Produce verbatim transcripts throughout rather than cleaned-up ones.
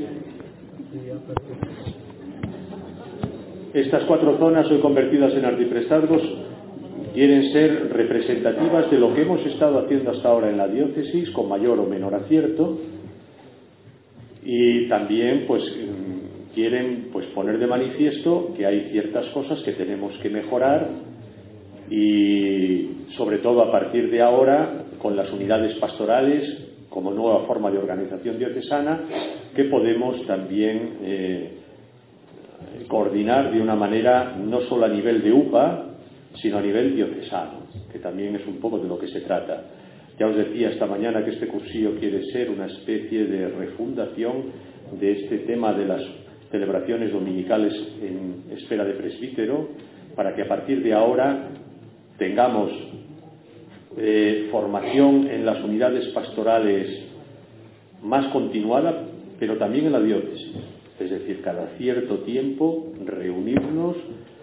Estas cuatro zonas hoy convertidas en arciprestazgos quieren ser representativas de lo que hemos estado haciendo hasta ahora en la diócesis, con mayor o menor acierto, y también pues quieren pues poner de manifiesto que hay ciertas cosas que tenemos que mejorar, y sobre todo a partir de ahora con las unidades pastorales como nueva forma de organización diocesana, que podemos también eh, coordinar de una manera no solo a nivel de U P A, sino a nivel diocesano, que también es un poco de lo que se trata. Ya os decía esta mañana que este cursillo quiere ser una especie de refundación de este tema de las celebraciones dominicales en espera de presbítero, para que a partir de ahora tengamos eh, formación en las unidades pastorales más continuada, pero también en la diócesis. Es decir, cada cierto tiempo reunirnos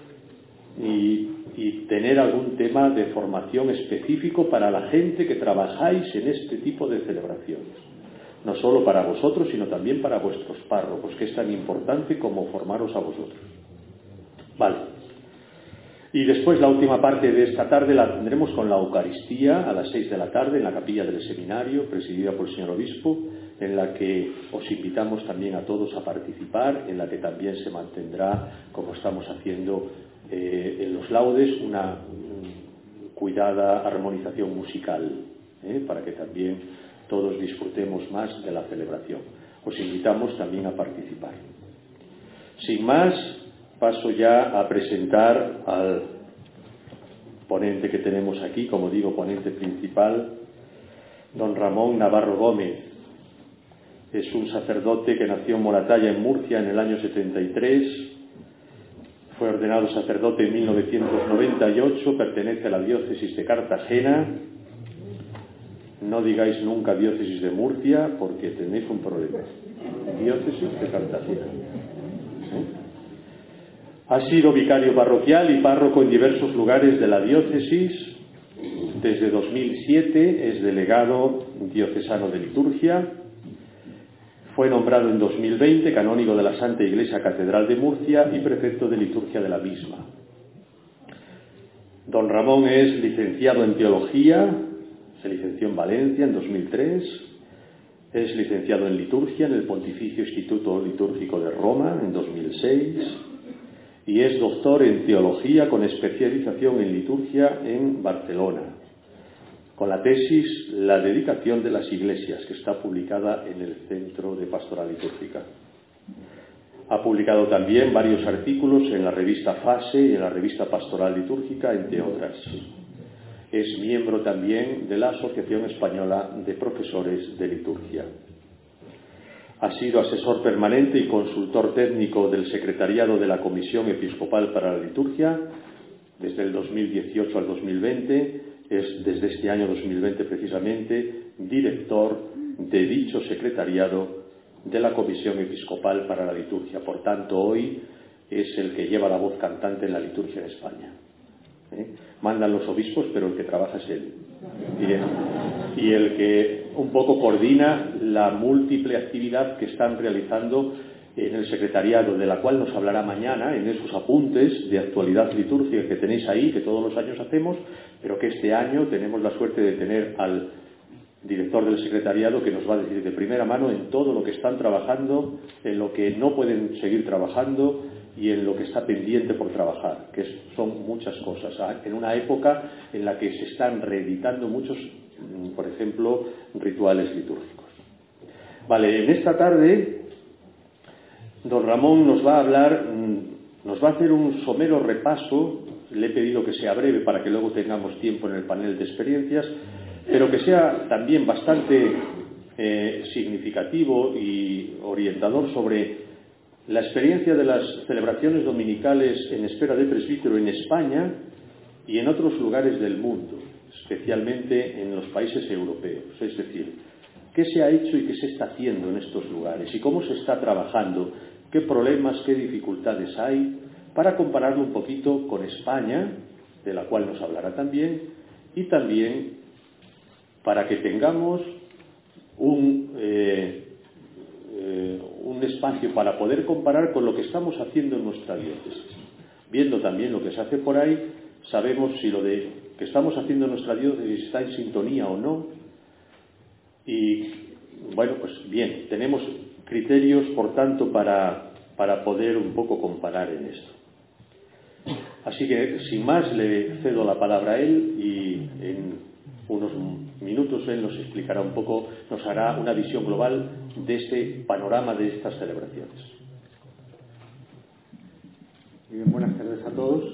y, y tener algún tema de formación específico para la gente que trabajáis en este tipo de celebraciones. No solo para vosotros, sino también para vuestros párrocos, que es tan importante como formaros a vosotros. Vale. Y después la última parte de esta tarde la tendremos con la Eucaristía a las seis de la tarde en la capilla del seminario, presidida por el señor obispo, en la que os invitamos también a todos a participar, en la que también se mantendrá, como estamos haciendo eh, en los laudes, una um, cuidada armonización musical, ¿eh? para que también todos disfrutemos más de la celebración. Os invitamos también a participar. Sin más, paso ya a presentar al ponente que tenemos aquí, como digo, ponente principal, don Ramón Navarro Gómez. Es un sacerdote que nació en Moratalla, en Murcia, en el año setenta y tres. Fue ordenado sacerdote en mil novecientos noventa y ocho, pertenece a la diócesis de Cartagena. No digáis nunca diócesis de Murcia, porque tenéis un problema. Diócesis de Cartagena. ¿Eh? Ha sido vicario parroquial y párroco en diversos lugares de la diócesis. Desde dos mil siete es delegado diocesano de liturgia. Fue nombrado en dos mil veinte canónigo de la Santa Iglesia Catedral de Murcia y prefecto de liturgia de la misma. Don Ramón es licenciado en teología, se licenció en Valencia en dos mil tres, es licenciado en liturgia en el Pontificio Instituto Litúrgico de Roma en dos mil seis y es doctor en teología con especialización en liturgia en Barcelona, con la tesis La dedicación de las iglesias, que está publicada en el Centro de Pastoral Litúrgica. Ha publicado también varios artículos en la revista Fase y en la revista Pastoral Litúrgica, entre otras. Es miembro también de la Asociación Española de Profesores de Liturgia. Ha sido asesor permanente y consultor técnico del Secretariado de la Comisión Episcopal para la Liturgia desde el dos mil dieciocho al dos mil veinte. Es desde este año dos mil veinte precisamente director de dicho secretariado de la Comisión Episcopal para la Liturgia. Por tanto, hoy es el que lleva la voz cantante en la liturgia en España. ¿Eh? Mandan los obispos, pero el que trabaja es él. Bien. Y el que un poco coordina la múltiple actividad que están realizando en el secretariado, de la cual nos hablará mañana en esos apuntes de actualidad litúrgica que tenéis ahí, que todos los años hacemos, pero que este año tenemos la suerte de tener al director del secretariado que nos va a decir de primera mano en todo lo que están trabajando, en lo que no pueden seguir trabajando y en lo que está pendiente por trabajar, que son muchas cosas, en una época en la que se están reeditando muchos, por ejemplo, rituales litúrgicos. Vale, en esta tarde don Ramón nos va a hablar, nos va a hacer un somero repaso. Le he pedido que sea breve para que luego tengamos tiempo en el panel de experiencias, pero que sea también bastante eh, significativo y orientador sobre la experiencia de las celebraciones dominicales en espera de presbítero en España y en otros lugares del mundo, especialmente en los países europeos. Es decir, qué se ha hecho y qué se está haciendo en estos lugares y cómo se está trabajando, qué problemas, qué dificultades hay, para compararlo un poquito con España, de la cual nos hablará también, y también para que tengamos un, eh, eh, un espacio para poder comparar con lo que estamos haciendo en nuestra diócesis. Viendo también lo que se hace por ahí, sabemos si lo de que estamos haciendo en nuestra diócesis está en sintonía o no. Y bueno, pues bien, tenemos criterios, por tanto, para, para poder un poco comparar en esto. Así que, sin más, le cedo la palabra a él y en unos minutos él nos explicará un poco, nos hará una visión global de este panorama de estas celebraciones. Bien, buenas tardes a todos.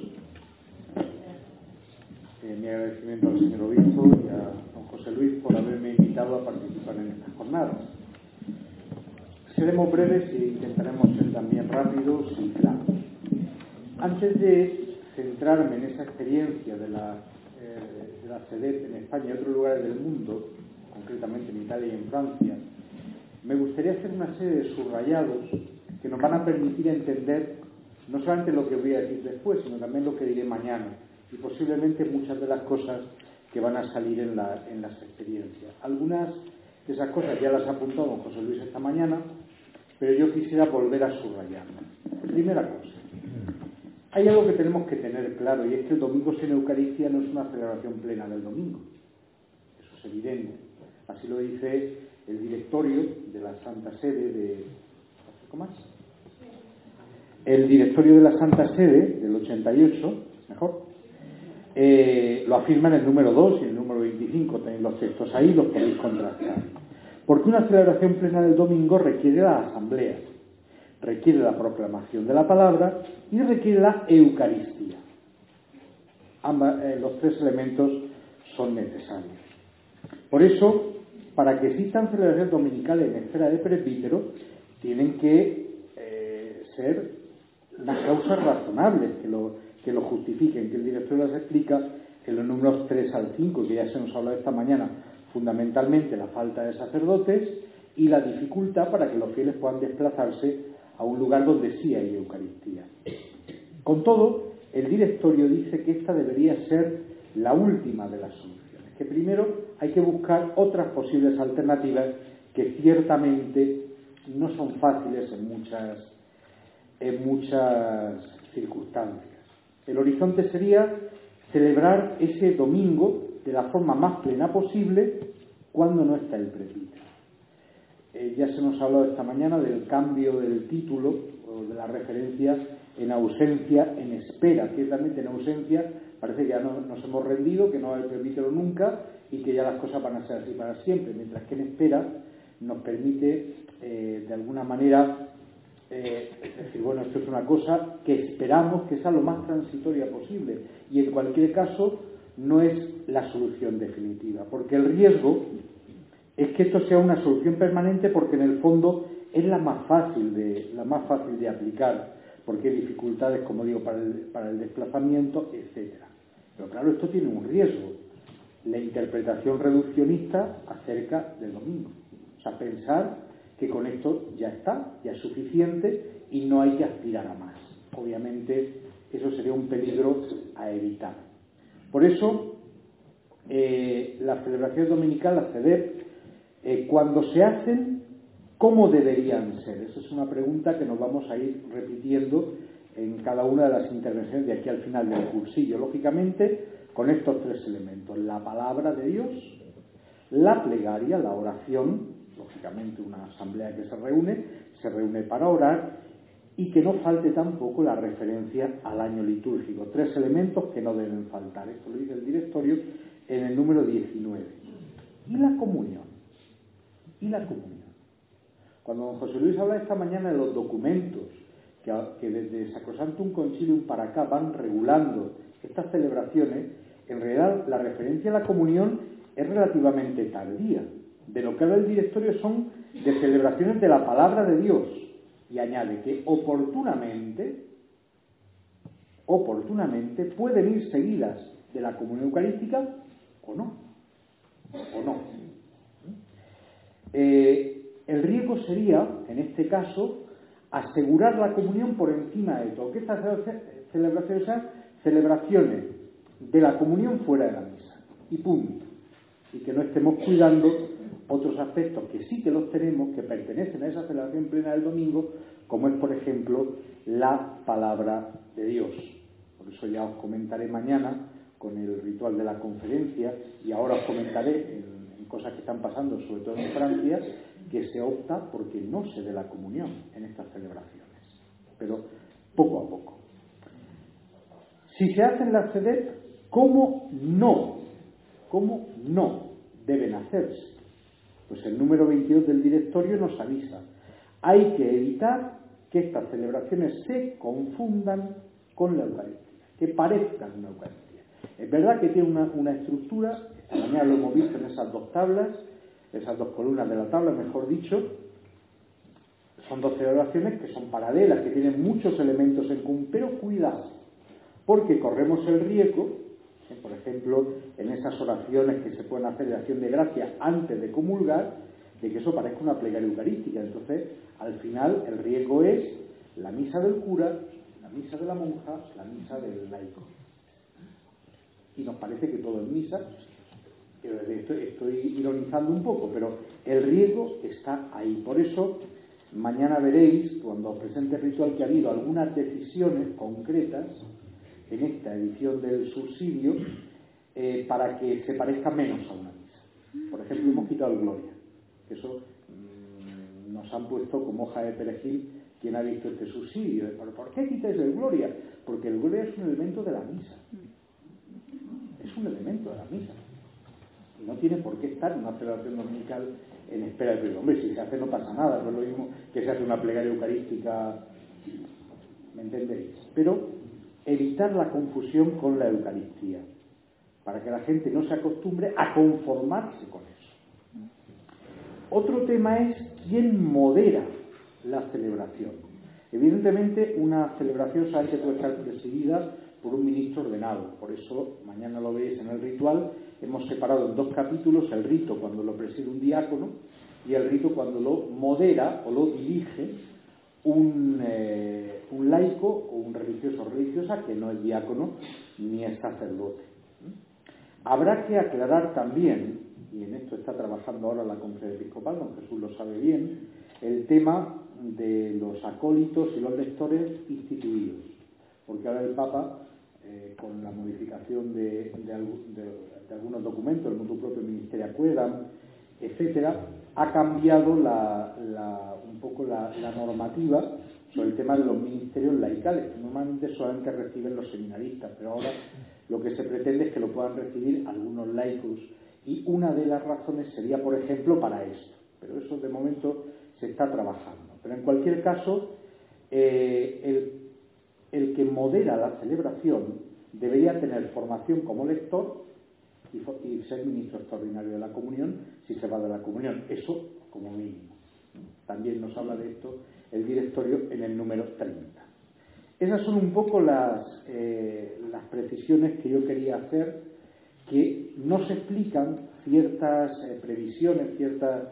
Eh, mi agradecimiento al señor obispo y a don José Luis por haberme invitado a participar en estas jornadas. Seremos breves e intentaremos ser también rápidos y claros. Antes de centrarme en esa experiencia de la, eh, de la C E D E P en España y otros lugares del mundo, concretamente en Italia y en Francia, me gustaría hacer una serie de subrayados que nos van a permitir entender no solamente lo que voy a decir después, sino también lo que diré mañana y posiblemente muchas de las cosas que van a salir en, la, en las experiencias. Algunas de esas cosas ya las ha apuntado don José Luis esta mañana, pero yo quisiera volver a subrayarlas. Primera cosa, hay algo que tenemos que tener claro, y es que el domingo sin Eucaristía no es una celebración plena del domingo. Eso es evidente. Así lo dice el directorio de la Santa Sede de... ¿Cómo más? El directorio de la Santa Sede del ochenta y ocho, mejor, eh, lo afirma en el número dos y el número veinticinco, tenéis los textos ahí, los podéis contrastar. Porque una celebración plena del domingo requiere la asamblea, requiere la proclamación de la palabra y requiere la Eucaristía. Ambas, eh, los tres elementos son necesarios. Por eso, para que existan celebraciones dominicales en esfera de presbítero, tienen que eh, ser unas causas razonables que lo, que lo justifiquen, que el director las explica en los números tres al cinco, que ya se nos ha hablado esta mañana, fundamentalmente la falta de sacerdotes y la dificultad para que los fieles puedan desplazarse a un lugar donde sí hay Eucaristía. Con todo, el directorio dice que esta debería ser la última de las soluciones, que primero hay que buscar otras posibles alternativas que ciertamente no son fáciles en muchas, en muchas circunstancias. El horizonte sería celebrar ese domingo de la forma más plena posible cuando no está el presbítero. Eh, ya se nos ha hablado esta mañana del cambio del título o de la referencia en ausencia, en espera. Ciertamente en ausencia parece que ya no, nos hemos rendido, que no va a haber presbítero nunca y que ya las cosas van a ser así para siempre, mientras que en espera nos permite eh, de alguna manera eh, decir, bueno, esto es una cosa que esperamos que sea lo más transitoria posible y en cualquier caso no es la solución definitiva, porque el riesgo es que esto sea una solución permanente, porque en el fondo es la más fácil de, la más fácil de aplicar, porque hay dificultades, como digo, para el, para el desplazamiento, etcétera. Pero claro, esto tiene un riesgo, la interpretación reduccionista acerca del domingo. O sea, pensar que con esto ya está, ya es suficiente y no hay que aspirar a más. Obviamente, eso sería un peligro a evitar. Por eso, eh, las celebraciones dominicales, la C E D E P, eh, cuando se hacen, ¿cómo deberían ser? Esa es una pregunta que nos vamos a ir repitiendo en cada una de las intervenciones de aquí al final del cursillo. Lógicamente, con estos tres elementos: la palabra de Dios, la plegaria, la oración, lógicamente una asamblea que se reúne, se reúne para orar, y que no falte tampoco la referencia al año litúrgico. Tres elementos que no deben faltar. Esto lo dice el directorio en el número diecinueve. Y la comunión. Y la comunión. Cuando don José Luis habla esta mañana de los documentos que, que desde Sacrosanctum Concilium para acá van regulando estas celebraciones, en realidad la referencia a la comunión es relativamente tardía. De lo que habla el directorio son de celebraciones de la palabra de Dios, y añade que oportunamente oportunamente pueden ir seguidas de la comunión eucarística o no o no eh, el riesgo sería, en este caso, asegurar la comunión por encima de todo, que estas celebraciones sean celebraciones de la comunión fuera de la misa y punto, y que no estemos cuidando otros aspectos que sí que los tenemos, que pertenecen a esa celebración plena del domingo, como es, por ejemplo, la palabra de Dios. Por eso ya os comentaré mañana con el ritual de la conferencia, y ahora os comentaré en, en cosas que están pasando, sobre todo en Francia, que se opta porque no se dé la comunión en estas celebraciones, pero poco a poco. Si se hacen las C E D E P, ¿cómo no? ¿Cómo no deben hacerse? Pues el número veintidós del directorio nos avisa: hay que evitar que estas celebraciones se confundan con la Eucaristía, que parezcan una Eucaristía. Es verdad que tiene una, una estructura, esta mañana lo hemos visto en esas dos tablas, esas dos columnas de la tabla, mejor dicho. Son dos celebraciones que son paralelas, que tienen muchos elementos en común, pero cuidado, porque corremos el riesgo, eh, por ejemplo, en esas oraciones que se pueden hacer de acción de gracia antes de comulgar, de que eso parezca una plegaria eucarística. Entonces, al final, el riesgo es la misa del cura, la misa de la monja, la misa del laico. Y nos parece que todo es misa. Estoy, estoy ironizando un poco, pero el riesgo está ahí. Por eso, mañana veréis, cuando os presente el ritual, que ha habido algunas decisiones concretas en esta edición del subsidio eh, para que se parezca menos a una misa. Por ejemplo, hemos quitado el Gloria, que eso mmm, nos han puesto como hoja de perejil quien ha visto este subsidio. ¿Pero por qué quitáis el Gloria? Porque el Gloria es un elemento de la misa. Es un elemento de la misa. Y no tiene por qué estar en una celebración dominical en espera de Cristo. Hombre, si se hace no pasa nada, no es lo mismo que se hace una plegaria eucarística, ¿me entendéis? Pero evitar la confusión con la Eucaristía, para que la gente no se acostumbre a conformarse con eso. Otro tema es quién modera la celebración. Evidentemente, una celebración solamente puede estar presidida por un ministro ordenado. Por eso, mañana lo veis en el ritual, hemos separado en dos capítulos el rito cuando lo preside un diácono y el rito cuando lo modera o lo dirige un, eh, un laico o un religioso o religiosa que no es diácono ni es sacerdote. Habrá que aclarar también, y en esto está trabajando ahora la Conferencia Episcopal, don Jesús lo sabe bien, el tema de los acólitos y los lectores instituidos, porque ahora el Papa, eh, con la modificación de, de, de, de algunos documentos, el mutuo propio Ministerio Quaedam, etcétera, ha cambiado la, la, un poco la, la normativa sobre el tema de los ministerios laicales, que normalmente solamente reciben los seminaristas, pero ahora lo que se pretende es que lo puedan recibir algunos laicos, y una de las razones sería, por ejemplo, para esto, pero eso de momento se está trabajando. Pero en cualquier caso, eh, el, el que modera la celebración debería tener formación como lector y, y ser ministro extraordinario de la comunión si se va de la comunión, eso como mínimo. También nos habla de esto el directorio en el número treinta. Esas son un poco las, eh, las precisiones que yo quería hacer, que nos explican ciertas eh, previsiones, ciertas,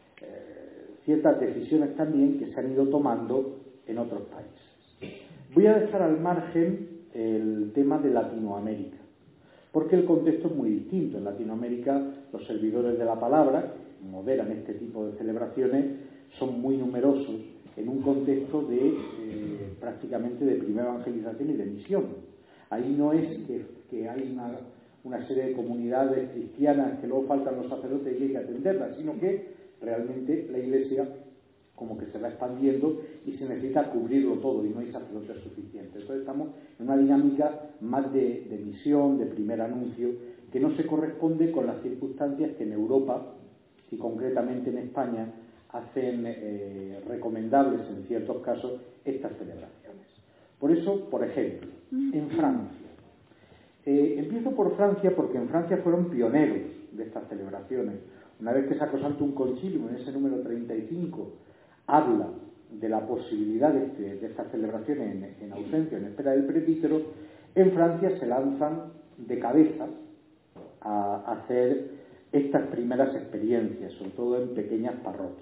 eh, ciertas decisiones también que se han ido tomando en otros países. Voy a dejar al margen el tema de Latinoamérica, porque el contexto es muy distinto. En Latinoamérica los servidores de la palabra que moderan este tipo de celebraciones son muy numerosos en un contexto de eh, prácticamente de primera evangelización y de misión. Ahí no es que, que hay una, una serie de comunidades cristianas que luego faltan los sacerdotes y hay que atenderlas, sino que realmente la Iglesia como que se va expandiendo y se necesita cubrirlo todo y no hay sacerdotes suficientes. Entonces estamos en una dinámica más de, de misión, de primer anuncio, que no se corresponde con las circunstancias que en Europa y concretamente en España hacen eh, recomendables en ciertos casos estas celebraciones. Por eso, por ejemplo, en Francia. Eh, empiezo por Francia porque en Francia fueron pioneros de estas celebraciones. Una vez que Sacrosanctum Concilium, en ese número treinta y cinco, habla de la posibilidad de, este, de estas celebraciones en, en ausencia, en espera del presbítero, en Francia se lanzan de cabeza a hacer estas primeras experiencias, sobre todo en pequeñas parroquias.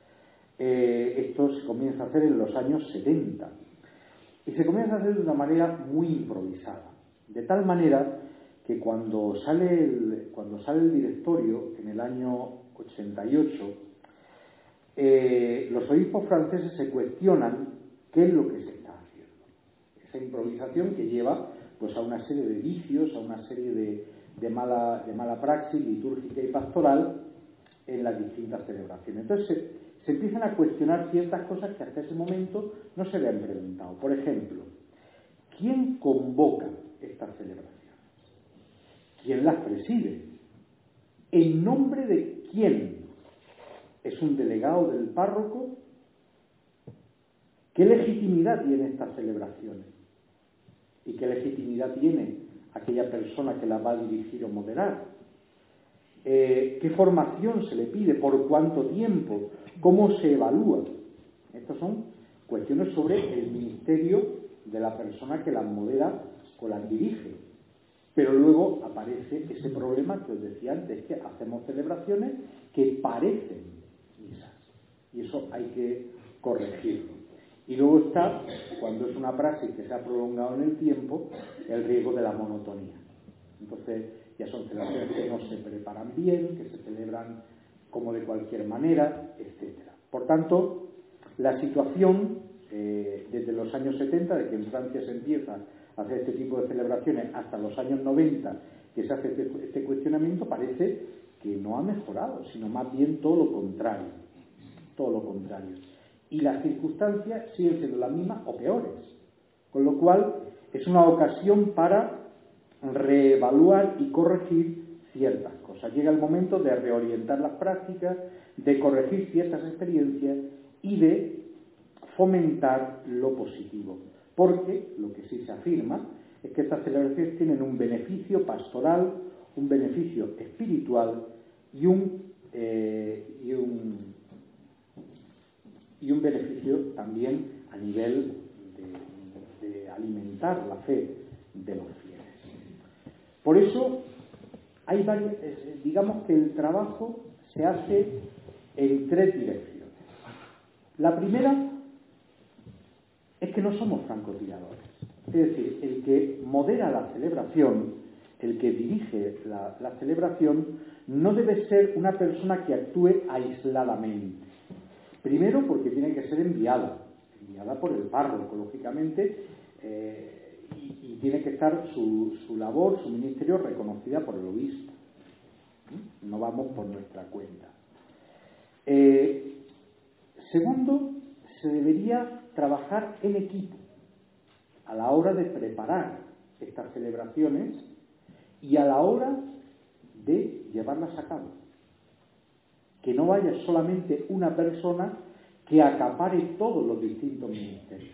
Eh, esto se comienza a hacer en los años setenta y se comienza a hacer de una manera muy improvisada, de tal manera que cuando sale el, cuando sale el directorio en el año ochenta y ocho, eh, los obispos franceses se cuestionan qué es lo que se está haciendo. Esa improvisación que lleva pues, a una serie de vicios, a una serie de, de, mala, de mala praxis litúrgica y pastoral en las distintas celebraciones. Entonces se, se empiezan a cuestionar ciertas cosas que hasta ese momento no se le han preguntado. Por ejemplo, ¿quién convoca estas celebraciones? ¿Quién las preside? ¿En nombre de quién? ¿Es un delegado del párroco? ¿Qué legitimidad tiene estas celebraciones? ¿Y qué legitimidad tiene aquella persona que las va a dirigir o moderar? Eh, ¿Qué formación se le pide? ¿Por cuánto tiempo? ¿Cómo se evalúa? Estas son cuestiones sobre el ministerio de la persona que las modera o las dirige. Pero luego aparece ese problema que os decía antes, que hacemos celebraciones que parecen misas. Y eso hay que corregirlo. Y luego está, cuando es una praxis que se ha prolongado en el tiempo, el riesgo de la monotonía. Entonces, ya son celebraciones que no se preparan bien, que se celebran como de cualquier manera, etcétera. Por tanto, la situación, eh, desde los años setenta, de que en Francia se empieza a hacer este tipo de celebraciones, hasta los años noventa, que se hace este, este cuestionamiento, parece que no ha mejorado, sino más bien todo lo contrario. Todo lo contrario. Y las circunstancias siguen siendo las mismas o peores. Con lo cual, es una ocasión para reevaluar y corregir ciertas cosas. Llega el momento de reorientar las prácticas, de corregir ciertas experiencias y de fomentar lo positivo. Porque lo que sí se afirma es que estas celebraciones tienen un beneficio pastoral, un beneficio espiritual y un, eh, y un, y un beneficio también a nivel de, de alimentar la fe de los fieles. Por eso, hay varias, digamos que el trabajo se hace en tres direcciones. La primera es que no somos francotiradores. Es decir, el que modera la celebración, el que dirige la, la celebración, no debe ser una persona que actúe aisladamente. Primero, porque tiene que ser enviada, enviada por el párroco, lógicamente, eh, y, y tiene que estar su, su labor, su ministerio, reconocida por el obispo. No vamos por nuestra cuenta. Eh, segundo, se debería trabajar en equipo a la hora de preparar estas celebraciones y a la hora de llevarlas a cabo. Que no vaya solamente una persona que acapare todos los distintos ministerios.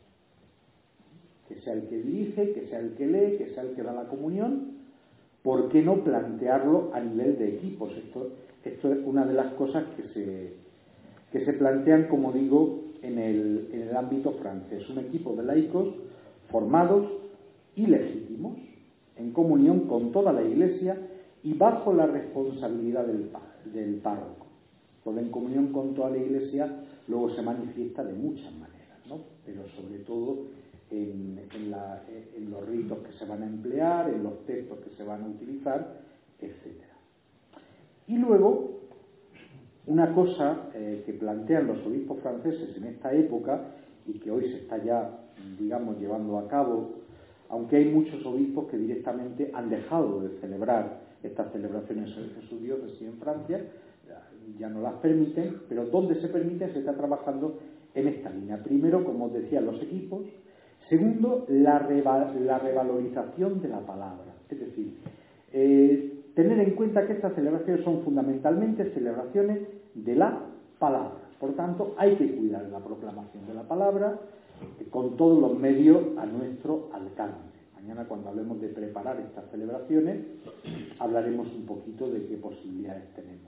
Que sea el que dirige, que sea el que lee, que sea el que da la comunión. ¿Por qué no plantearlo a nivel de equipos? Esto, esto es una de las cosas que se, que se plantean, como digo, en el, en el ámbito francés. Un equipo de laicos formados y legítimos, en comunión con toda la Iglesia y bajo la responsabilidad del, del párroco. Porque en comunión con toda la Iglesia luego se manifiesta de muchas maneras, ¿no? Pero sobre todo en, en, la, en los ritos que se van a emplear, en los textos que se van a utilizar, etcétera. Y luego, una cosa eh, que plantean los obispos franceses en esta época y que hoy se está ya, digamos, llevando a cabo, aunque hay muchos obispos que directamente han dejado de celebrar estas celebraciones en sus diócesis en Francia, ya no las permiten, pero donde se permiten se está trabajando en esta línea. Primero, como os decía, los equipos. Segundo, la, reva la revalorización de la palabra. Es decir, eh, tener en cuenta que estas celebraciones son fundamentalmente celebraciones de la palabra. Por tanto, hay que cuidar la proclamación de la palabra eh, con todos los medios a nuestro alcance. Mañana, cuando hablemos de preparar estas celebraciones, hablaremos un poquito de qué posibilidades tenemos.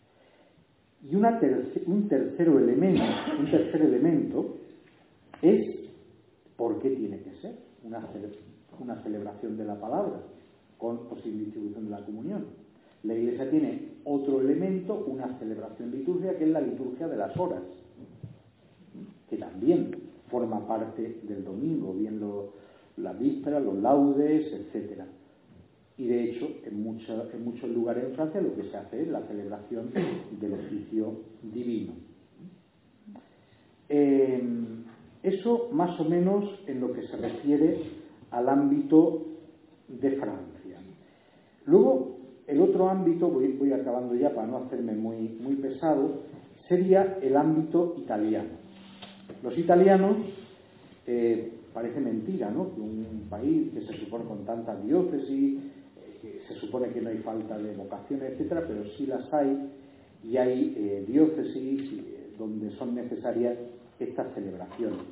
Y una terc un tercero elemento, un tercer elemento es por qué tiene que ser una, cele una celebración de la palabra con posible distribución de la comunión. La Iglesia tiene otro elemento, una celebración litúrgica, que es la liturgia de las horas, que también forma parte del domingo, bien lo, las vísperas, los laudes, etcétera. y de hecho en, mucha, en muchos lugares en Francia lo que se hace es la celebración del oficio divino. Eh, eso más o menos en lo que se refiere al ámbito de Francia. Luego, el otro ámbito, voy, voy acabando ya para no hacerme muy, muy pesado, sería el ámbito italiano. Los italianos, eh, parece mentira, ¿no?, que un país que se supone con tantas diócesis, eh, que se supone que no hay falta de vocaciones, etcétera, pero sí las hay, y hay eh, diócesis eh, donde son necesarias estas celebraciones.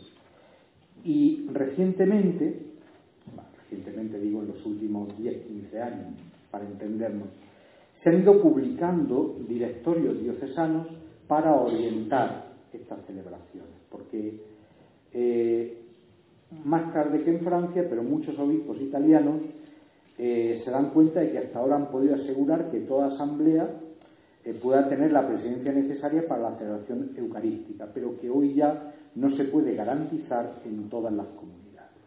Y recientemente, bueno, recientemente digo en los últimos diez a quince años, para entendernos, se han ido publicando directorios diocesanos para orientar estas celebraciones, porque eh, más tarde que en Francia, pero muchos obispos italianos eh, se dan cuenta de que hasta ahora han podido asegurar que toda asamblea eh, pueda tener la presencia necesaria para la celebración eucarística, pero que hoy ya no se puede garantizar en todas las comunidades,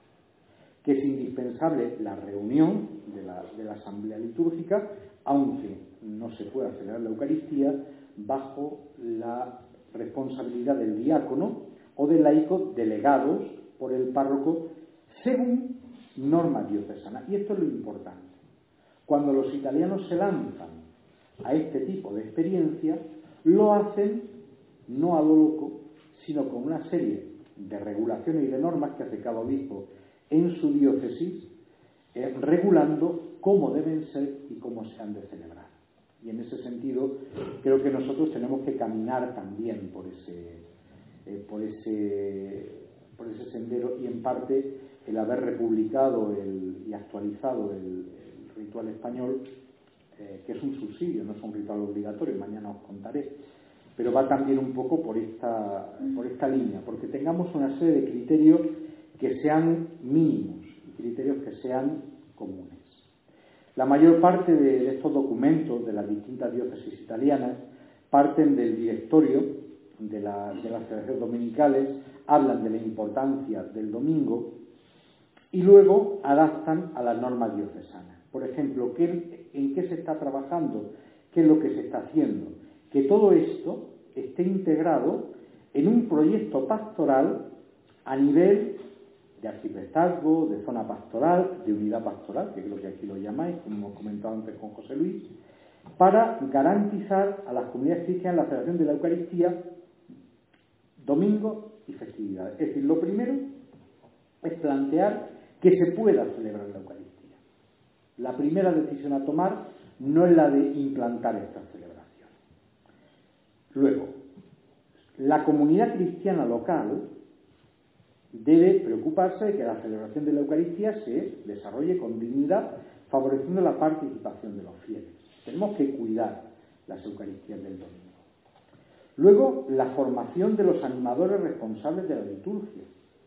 que es indispensable la reunión de la, de la asamblea litúrgica, aunque no se pueda celebrar la Eucaristía, bajo la responsabilidad del diácono o del laico delegados por el párroco según normas diocesanas. Y esto es lo importante. Cuando los italianos se lanzan a este tipo de experiencia, lo hacen no a lo loco, sino con una serie de regulaciones y de normas que hace cada obispo en su diócesis, eh, regulando cómo deben ser y cómo se han de celebrar. Y en ese sentido creo que nosotros tenemos que caminar también por ese, eh, por ese, por ese sendero, y en parte el haber republicado el, y actualizado el, el ritual español, eh, que es un subsidio, no es un ritual obligatorio, mañana os contaré, pero va también un poco por esta, por esta línea, porque tengamos una serie de criterios que sean mínimos, criterios que sean comunes. La mayor parte de, de estos documentos de las distintas diócesis italianas parten del directorio de, la, de las celebraciones dominicales, hablan de la importancia del domingo y luego adaptan a las normas diocesanas. Por ejemplo, ¿qué, ¿en qué se está trabajando? ¿Qué es lo que se está haciendo? Que todo esto esté integrado en un proyecto pastoral a nivel de arciprestazgo, de zona pastoral, de unidad pastoral, que creo que aquí lo llamáis, como hemos comentado antes con José Luis, para garantizar a las comunidades cristianas la celebración de la Eucaristía domingo y festividades. Es decir, lo primero es plantear que se pueda celebrar la Eucaristía. La primera decisión a tomar no es la de implantar esta celebración. Luego, la comunidad cristiana local debe preocuparse de que la celebración de la Eucaristía se desarrolle con dignidad, favoreciendo la participación de los fieles. Tenemos que cuidar las Eucaristías del domingo. Luego, la formación de los animadores responsables de la liturgia,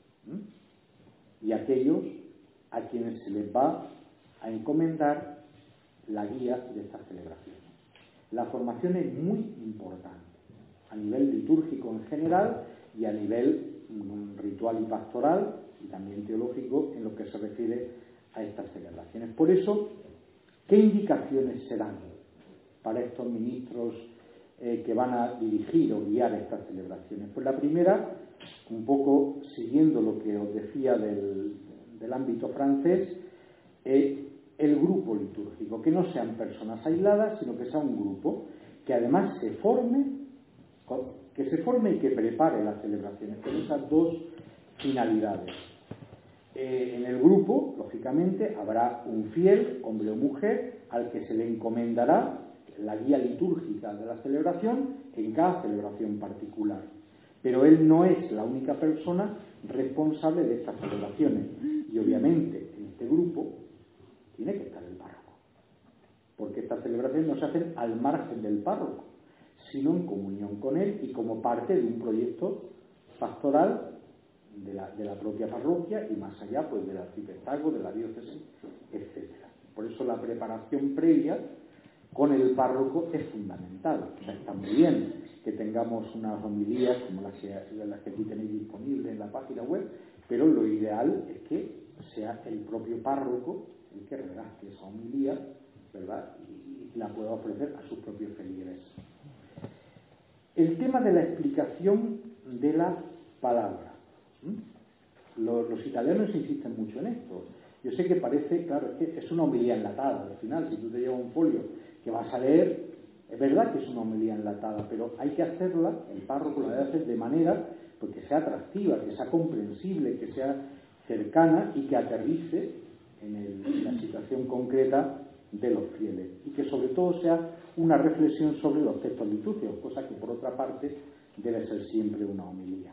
¿sí?, y aquellos a quienes se les va a encomendar la guía de estas celebraciones. La formación es muy importante a nivel litúrgico en general y a nivel ritual y pastoral y también teológico en lo que se refiere a estas celebraciones. Por eso, ¿qué indicaciones se dan para estos ministros eh, que van a dirigir o guiar estas celebraciones? Pues la primera, un poco siguiendo lo que os decía del, del ámbito francés, es el grupo litúrgico, que no sean personas aisladas, sino que sea un grupo que además se forme que se forme y que prepare las celebraciones, con esas dos finalidades. Eh, en el grupo, lógicamente, habrá un fiel, hombre o mujer, al que se le encomendará la guía litúrgica de la celebración en cada celebración particular. Pero él no es la única persona responsable de estas celebraciones. Y obviamente, en este grupo, tiene que estar el párroco. Porque estas celebraciones no se hacen al margen del párroco, sino en comunión con él y como parte de un proyecto pastoral de la, de la propia parroquia y más allá pues del arciprestazgo, de la diócesis, etcétera. Por eso la preparación previa con el párroco es fundamental. O sea, está muy bien que tengamos unas homilías como las que, las que aquí tenéis disponibles en la página web, pero lo ideal es que sea el propio párroco el que redacte esa homilía, ¿verdad?, y la pueda ofrecer a sus propios feligreses. El tema de la explicación de la palabra. ¿Mm? Los, los italianos insisten mucho en esto. Yo sé que parece, claro, es que es una homilía enlatada. Al final, si tú te llevas un folio que vas a leer, es verdad que es una homilía enlatada, pero hay que hacerla, el párroco la debe hacer de manera pues, que sea atractiva, que sea comprensible, que sea cercana y que aterrice en, el, en la situación concreta de los fieles, y que sobre todo sea una reflexión sobre los textos litúrgicos, cosa que por otra parte debe ser siempre una homilía.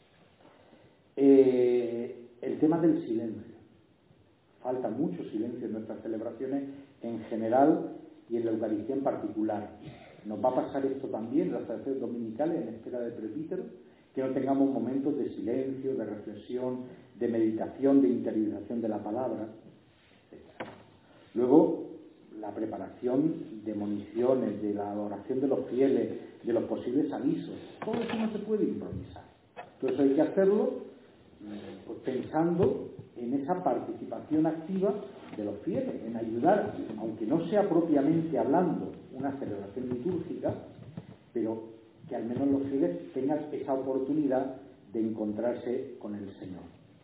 Eh, el tema del silencio. Falta mucho silencio en nuestras celebraciones en general y en la Eucaristía en particular. Nos va a pasar esto también en las celebraciones dominicales en espera del presbítero, que no tengamos momentos de silencio, de reflexión, de meditación, de interiorización de la palabra, etcétera. Luego, la preparación de municiones, de la adoración de los fieles, de los posibles avisos. Todo eso no se puede improvisar. Todo eso hay que hacerlo pues, pensando en esa participación activa de los fieles, en ayudar, aunque no sea propiamente hablando una celebración litúrgica, pero que al menos los fieles tengan esa oportunidad de encontrarse con el Señor.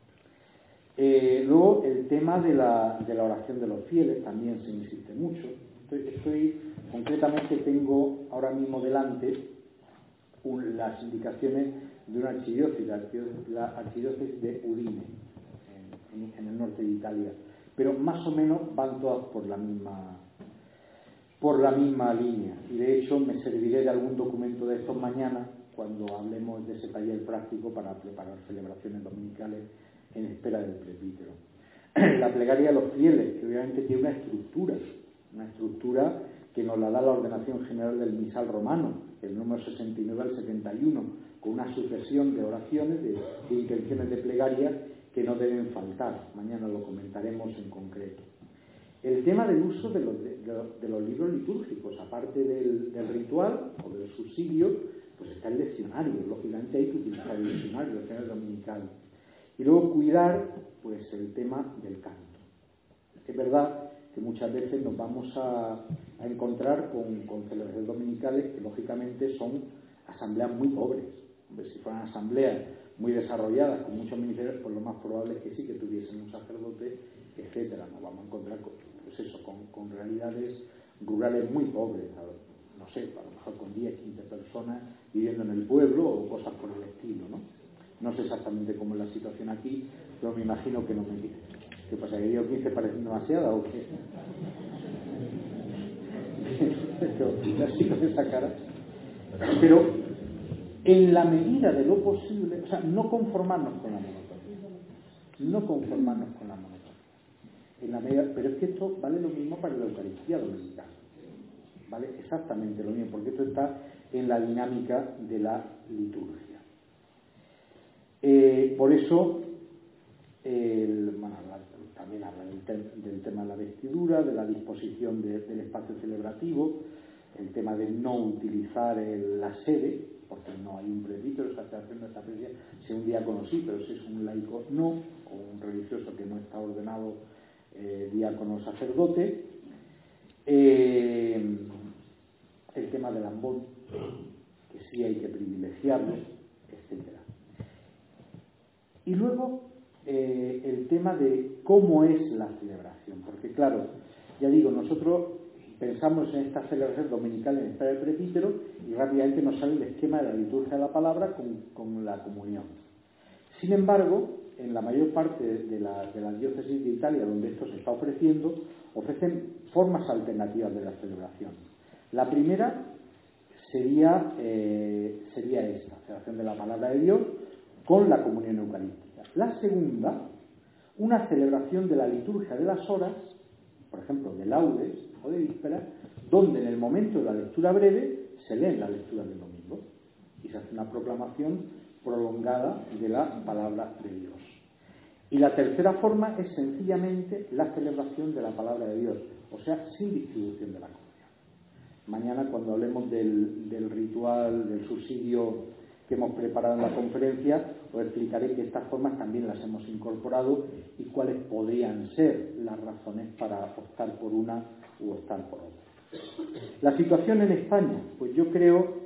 Eh, luego, el tema de la, de la oración de los fieles también se insiste mucho. Estoy, estoy concretamente tengo ahora mismo delante un, las indicaciones de una archidiócesis, la archidiócesis de Udine, en, en, en el norte de Italia, pero más o menos van todas por la misma por la misma línea, y de hecho me serviré de algún documento de estos mañana cuando hablemos de ese taller práctico para preparar celebraciones dominicales en espera del presbítero. La plegaria de los fieles, que obviamente tiene una estructura, una estructura que nos la da la ordenación general del misal romano, el número sesenta y nueve al setenta y uno, con una sucesión de oraciones, de, de intenciones de plegaria que no deben faltar. Mañana lo comentaremos en concreto. El tema del uso de los, de, de los libros litúrgicos, aparte del, del ritual o del subsidio, pues está el leccionario. Lógicamente hay que utilizar el leccionario, el leccionario dominical. Y luego cuidar pues el tema del canto. Es verdad que muchas veces nos vamos a, a encontrar con, con celebraciones dominicales que lógicamente son asambleas muy pobres. Hombre, si fueran asambleas muy desarrolladas, con muchos ministerios, pues lo más probable es que sí que tuviesen un sacerdote, etcétera. Nos vamos a encontrar con, pues eso, con, con realidades rurales muy pobres, no sé, a lo mejor con diez, quince personas viviendo en el pueblo o cosas por el estilo, ¿no? No sé exactamente cómo es la situación aquí, pero me imagino que no me dice. ¿Qué pasa? ¿Que digo quince parece demasiado o qué? Pero así con esa cara. Pero en la medida de lo posible, o sea, no conformarnos con la monotonía. No conformarnos con la monotonía. En la medida, pero es que esto vale lo mismo para la Eucaristía dominical. Vale exactamente lo mismo, porque esto está en la dinámica de la liturgia. Eh, por eso, el, bueno, también habla del, te, del tema de la vestidura, de la disposición de, del espacio celebrativo, el tema de no utilizar el, la sede, porque no hay un presbítero, esa celebración no está presida, si un diácono sí, pero si es un laico no, o un religioso que no está ordenado eh, diácono o sacerdote. Eh, el tema del ambón, que sí hay que privilegiarlo, etcétera. Y luego eh, el tema de cómo es la celebración, porque claro, ya digo, nosotros pensamos en esta celebración dominical en espera del presbítero y rápidamente nos sale el esquema de la liturgia de la palabra con, con la comunión. Sin embargo, en la mayor parte de la, de la diócesis de Italia donde esto se está ofreciendo, ofrecen formas alternativas de la celebración. La primera sería, eh, sería esta, celebración de la palabra de Dios con la comunión eucarística. La segunda, una celebración de la liturgia de las horas, por ejemplo, de laudes o de vísperas, donde en el momento de la lectura breve se lee la lectura del domingo y se hace una proclamación prolongada de la palabra de Dios. Y la tercera forma es sencillamente la celebración de la palabra de Dios, o sea, sin distribución de la comunión. Mañana, cuando hablemos del, del ritual, del subsidio que hemos preparado en la conferencia, os explicaré que estas formas también las hemos incorporado y cuáles podrían ser las razones para optar por una u optar por otra. La situación en España, pues yo creo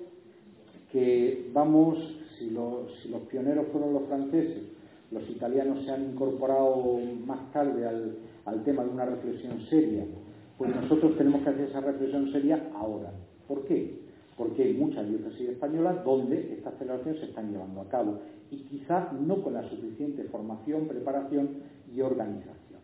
que vamos, si los, si los pioneros fueron los franceses, los italianos se han incorporado más tarde al, al tema de una reflexión seria, pues nosotros tenemos que hacer esa reflexión seria ahora. ¿Por qué? Porque hay muchas diócesis españolas donde estas celebraciones se están llevando a cabo y quizá no con la suficiente formación, preparación y organización.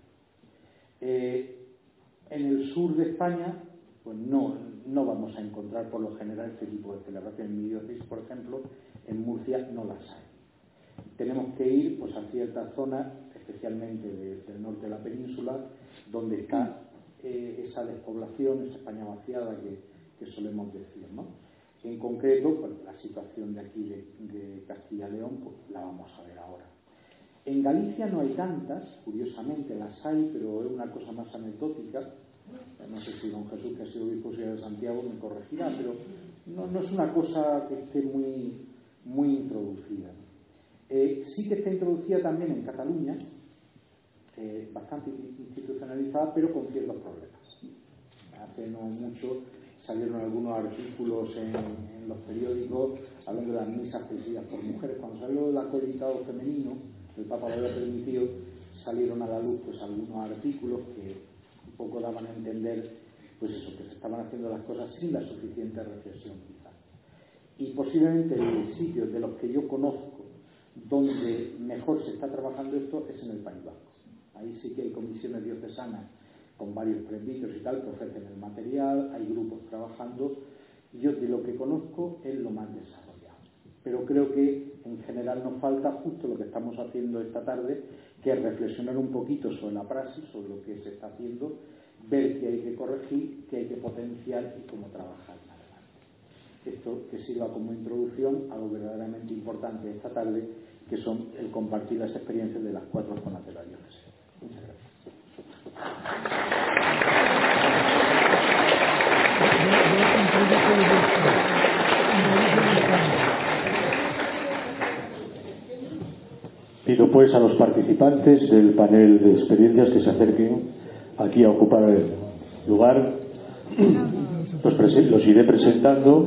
Eh, en el sur de España, pues no, no vamos a encontrar por lo general este tipo de celebraciones. En mi diócesis, por ejemplo, en Murcia no las hay. Tenemos que ir pues, a ciertas zonas, especialmente de, del norte de la península, donde está eh, esa despoblación, esa España vaciada que, que solemos decir, ¿no? En concreto, pues, la situación de aquí de, de Castilla y León, pues la vamos a ver ahora. En Galicia no hay tantas, curiosamente las hay, pero es una cosa más anecdótica. No sé si don Jesús, que ha sido obispo de Santiago, me corregirá, pero no, no es una cosa que esté muy, muy introducida. Eh, sí que está introducida también en Cataluña, eh, bastante institucionalizada, pero con ciertos problemas. Hace no mucho salieron algunos artículos en, en los periódicos hablando de las misas presididas por mujeres. Cuando salió el acreditado femenino, el Papa lo había permitido, salieron a la luz pues algunos artículos que un poco daban a entender pues eso, que se estaban haciendo las cosas sin la suficiente reflexión quizás. Y posiblemente el sitio de los que yo conozco donde mejor se está trabajando esto es en el País Vasco. Ahí sí que hay comisiones diocesanas con varios presbíteros y tal que ofrecen el material, hay grupos trabajando. Yo de lo que conozco es lo más desarrollado. Pero creo que en general nos falta justo lo que estamos haciendo esta tarde, que es reflexionar un poquito sobre la praxis, sobre lo que se está haciendo, ver qué hay que corregir, qué hay que potenciar y cómo trabajar en adelante. Esto que sirva como introducción a lo verdaderamente importante esta tarde, que son el compartir las experiencias de las cuatro zonas de la diócesis. Muchas gracias. Pido pues a los participantes del panel de experiencias que se acerquen aquí a ocupar el lugar. Los, presen- los iré presentando.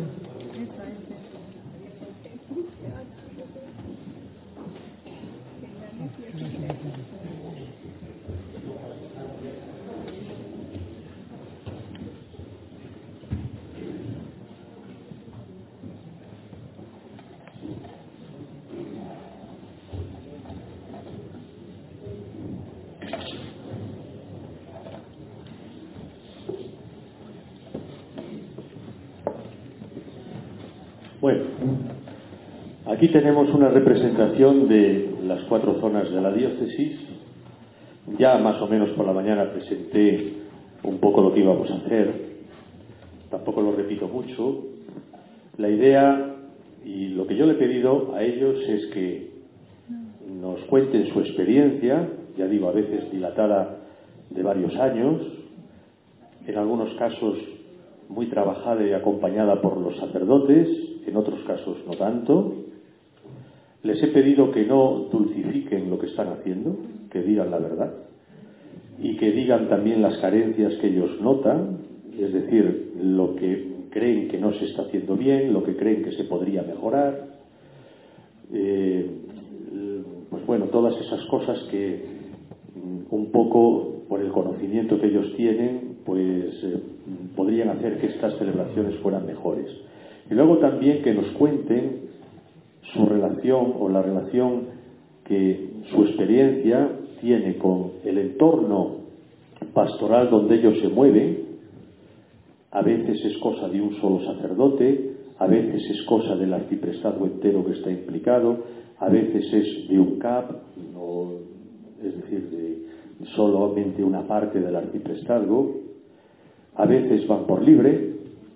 Bueno, aquí tenemos una representación de las cuatro zonas de la diócesis. Ya más o menos por la mañana presenté un poco lo que íbamos a hacer. Tampoco lo repito mucho. La idea y lo que yo le he pedido a ellos es que nos cuenten su experiencia, ya digo, a veces dilatada de varios años, en algunos casos muy trabajada y acompañada por los sacerdotes, en otros casos no tanto. Les he pedido que no dulcifiquen lo que están haciendo, que digan la verdad y que digan también las carencias que ellos notan, es decir, lo que creen que no se está haciendo bien, lo que creen que se podría mejorar, eh, pues bueno, todas esas cosas que un poco por el conocimiento que ellos tienen pues eh, podrían hacer que estas celebraciones fueran mejores. Y luego también que nos cuenten su relación o la relación que su experiencia tiene con el entorno pastoral donde ellos se mueven. A veces es cosa de un solo sacerdote, a veces es cosa del arciprestazgo entero que está implicado, a veces es de un C A P, o, es decir, de solamente una parte del arciprestazgo, a veces van por libre.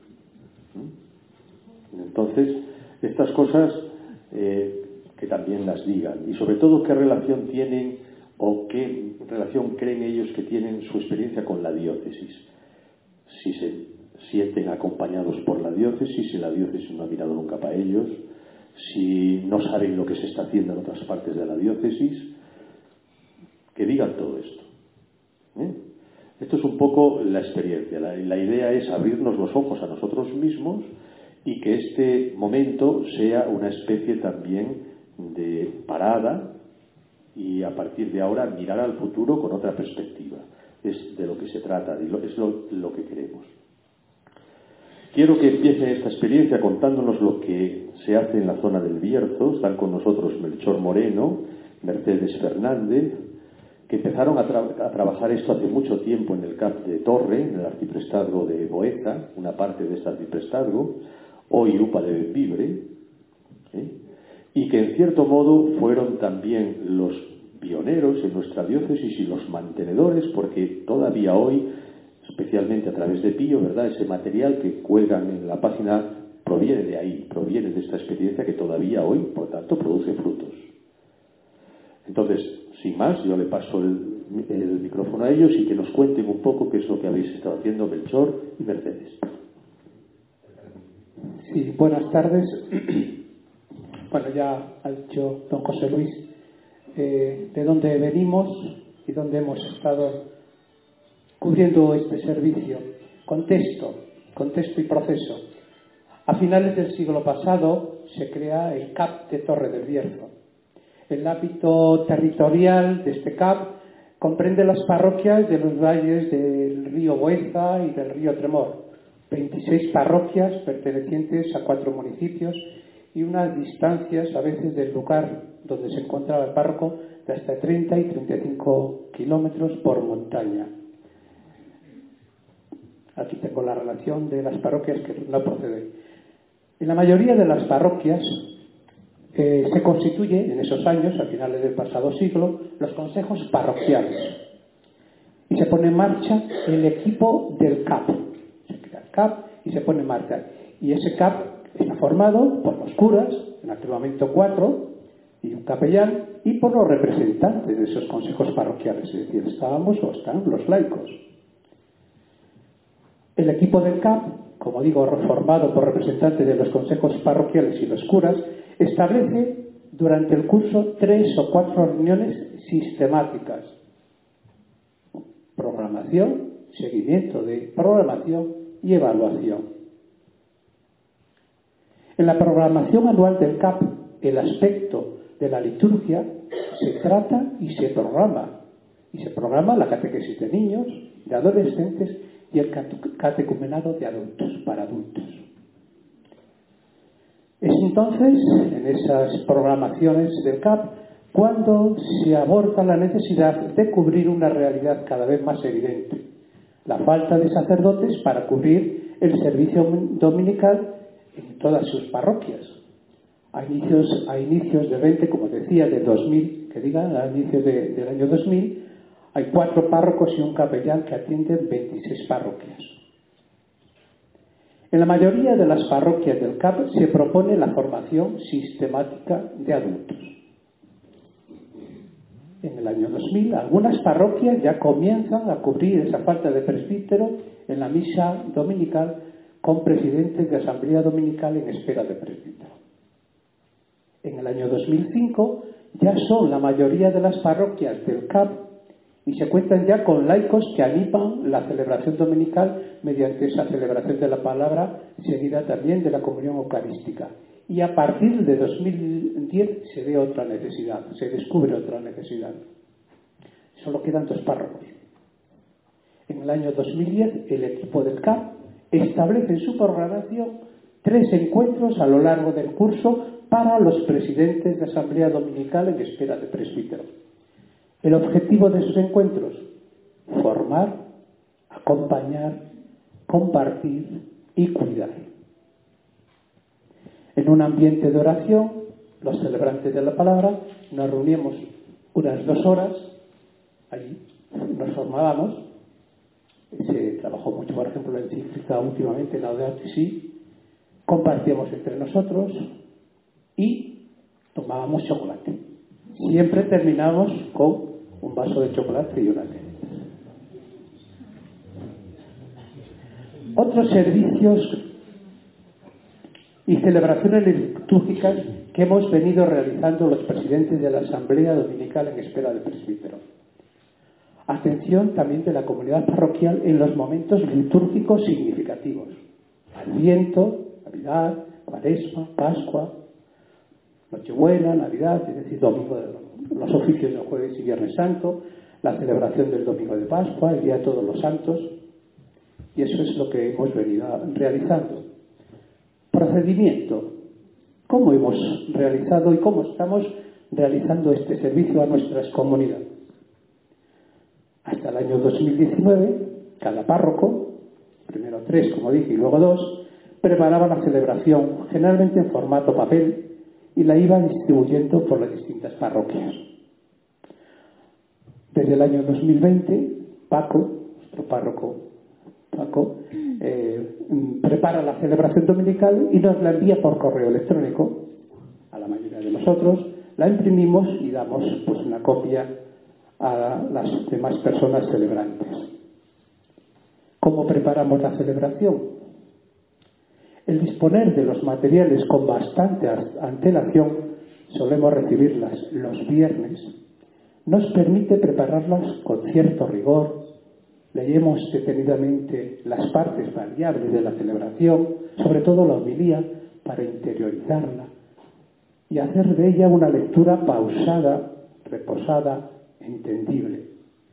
Entonces, estas cosas eh, que también las digan, y sobre todo qué relación tienen o qué relación creen ellos que tienen su experiencia con la diócesis. Si se sienten acompañados por la diócesis, si la diócesis no ha mirado nunca para ellos, si no saben lo que se está haciendo en otras partes de la diócesis, que digan todo esto. ¿Eh? Esto es un poco la experiencia. La, la idea es abrirnos los ojos a nosotros mismos y que este momento sea una especie también de parada y a partir de ahora mirar al futuro con otra perspectiva. Es de lo que se trata, y lo, es lo, lo que queremos. Quiero que empiece esta experiencia contándonos lo que se hace en la zona del Bierzo. Están con nosotros Melchor Moreno, Mercedes Fernández, que empezaron a, tra a trabajar esto hace mucho tiempo en el C A P de Torre, en el arciprestazgo de Boeza, una parte de este arciprestazgo, hoy U P A de Bembibre, ¿eh? Y que en cierto modo fueron también los pioneros en nuestra diócesis y los mantenedores, porque todavía hoy, especialmente a través de Pío, ¿verdad?, ese material que cuelgan en la página proviene de ahí, proviene de esta experiencia que todavía hoy, por tanto, produce frutos. Entonces, sin más, yo le paso el, el micrófono a ellos y que nos cuenten un poco qué es lo que habéis estado haciendo Melchor y Mercedes. Sí, buenas tardes. Bueno, ya ha dicho don José Luis eh, de dónde venimos y dónde hemos estado cubriendo este servicio. Contexto, contexto y proceso. A finales del siglo pasado se crea el C A P de Torre del Bierzo. El ámbito territorial de este C A P comprende las parroquias de los valles del río Boeza y del río Tremor, veintiséis parroquias pertenecientes a cuatro municipios y unas distancias a veces del lugar donde se encontraba el párroco de hasta treinta y treinta y cinco kilómetros por montaña. Aquí tengo la relación de las parroquias que no proceden. En la mayoría de las parroquias eh, se constituye en esos años, a finales del pasado siglo, los consejos parroquiales y se pone en marcha el equipo del C A P. Se crea el C A P y se pone en marcha. Y ese C A P está formado por los curas, en aquel momento cuatro, y un capellán, y por los representantes de esos consejos parroquiales, es decir, estábamos o están los laicos. El equipo del C A P, como digo, formado por representantes de los consejos parroquiales y los curas, establece durante el curso tres o cuatro reuniones sistemáticas. Programación, seguimiento de programación y evaluación. En la programación anual del C A P, el aspecto de la liturgia se trata y se programa. Y se programa la catequesis de niños, de adolescentes y el catecumenado de adultos, para adultos. Es entonces, en esas programaciones del C A P, cuando se aborda la necesidad de cubrir una realidad cada vez más evidente: la falta de sacerdotes para cubrir el servicio dominical en todas sus parroquias. A inicios, a inicios del veinte, como decía, del dos mil, que digan, a inicios de, del año dos mil, hay cuatro párrocos y un capellán que atienden veintiséis parroquias. En la mayoría de las parroquias del C A P se propone la formación sistemática de adultos. En el año dos mil, algunas parroquias ya comienzan a cubrir esa falta de presbítero en la misa dominical con presidentes de asamblea dominical en espera de presbítero. En el año dos mil cinco ya son la mayoría de las parroquias del C A P y se cuentan ya con laicos que animan la celebración dominical mediante esa celebración de la palabra, seguida también de la comunión eucarística. Y a partir de dos mil diez se ve otra necesidad, se descubre otra necesidad. Solo quedan dos párrocos. En el año dos mil diez el equipo del C A P establece en su programación tres encuentros a lo largo del curso para los presidentes de asamblea dominical en espera de presbítero. El objetivo de esos encuentros: formar, acompañar, compartir y cuidar. En un ambiente de oración, los celebrantes de la palabra nos reuníamos unas dos horas, allí nos formábamos. Se trabajó mucho, por ejemplo, la encíclica últimamente, la Laudato Si, compartíamos entre nosotros y tomábamos chocolate. Siempre terminamos con un vaso de chocolate y una té. Otros servicios y celebraciones litúrgicas que hemos venido realizando los presidentes de la Asamblea Dominical en espera de presbítero. Atención también de la comunidad parroquial en los momentos litúrgicos significativos. Adviento, Navidad, Cuaresma, Pascua, Nochebuena, Navidad, es decir, domingo de, los oficios del Jueves y Viernes Santo, la celebración del Domingo de Pascua, el Día de Todos los Santos, y eso es lo que hemos venido realizando. Procedimiento. ¿Cómo hemos realizado y cómo estamos realizando este servicio a nuestras comunidades? Hasta el año dos mil diecinueve, cada párroco, primero tres, como dije, y luego dos, preparaba la celebración, generalmente en formato papel, y la iba distribuyendo por las distintas parroquias. Desde el año dos mil veinte, Paco, nuestro párroco Paco, eh, prepara la celebración dominical y nos la envía por correo electrónico a la mayoría de nosotros, la imprimimos y damos pues una copia a las demás personas celebrantes. ¿Cómo preparamos la celebración? El disponer de los materiales con bastante antelación, solemos recibirlas los viernes, nos permite prepararlas con cierto rigor. Leemos detenidamente las partes variables de la celebración, sobre todo la homilía, para interiorizarla y hacer de ella una lectura pausada, reposada, entendible.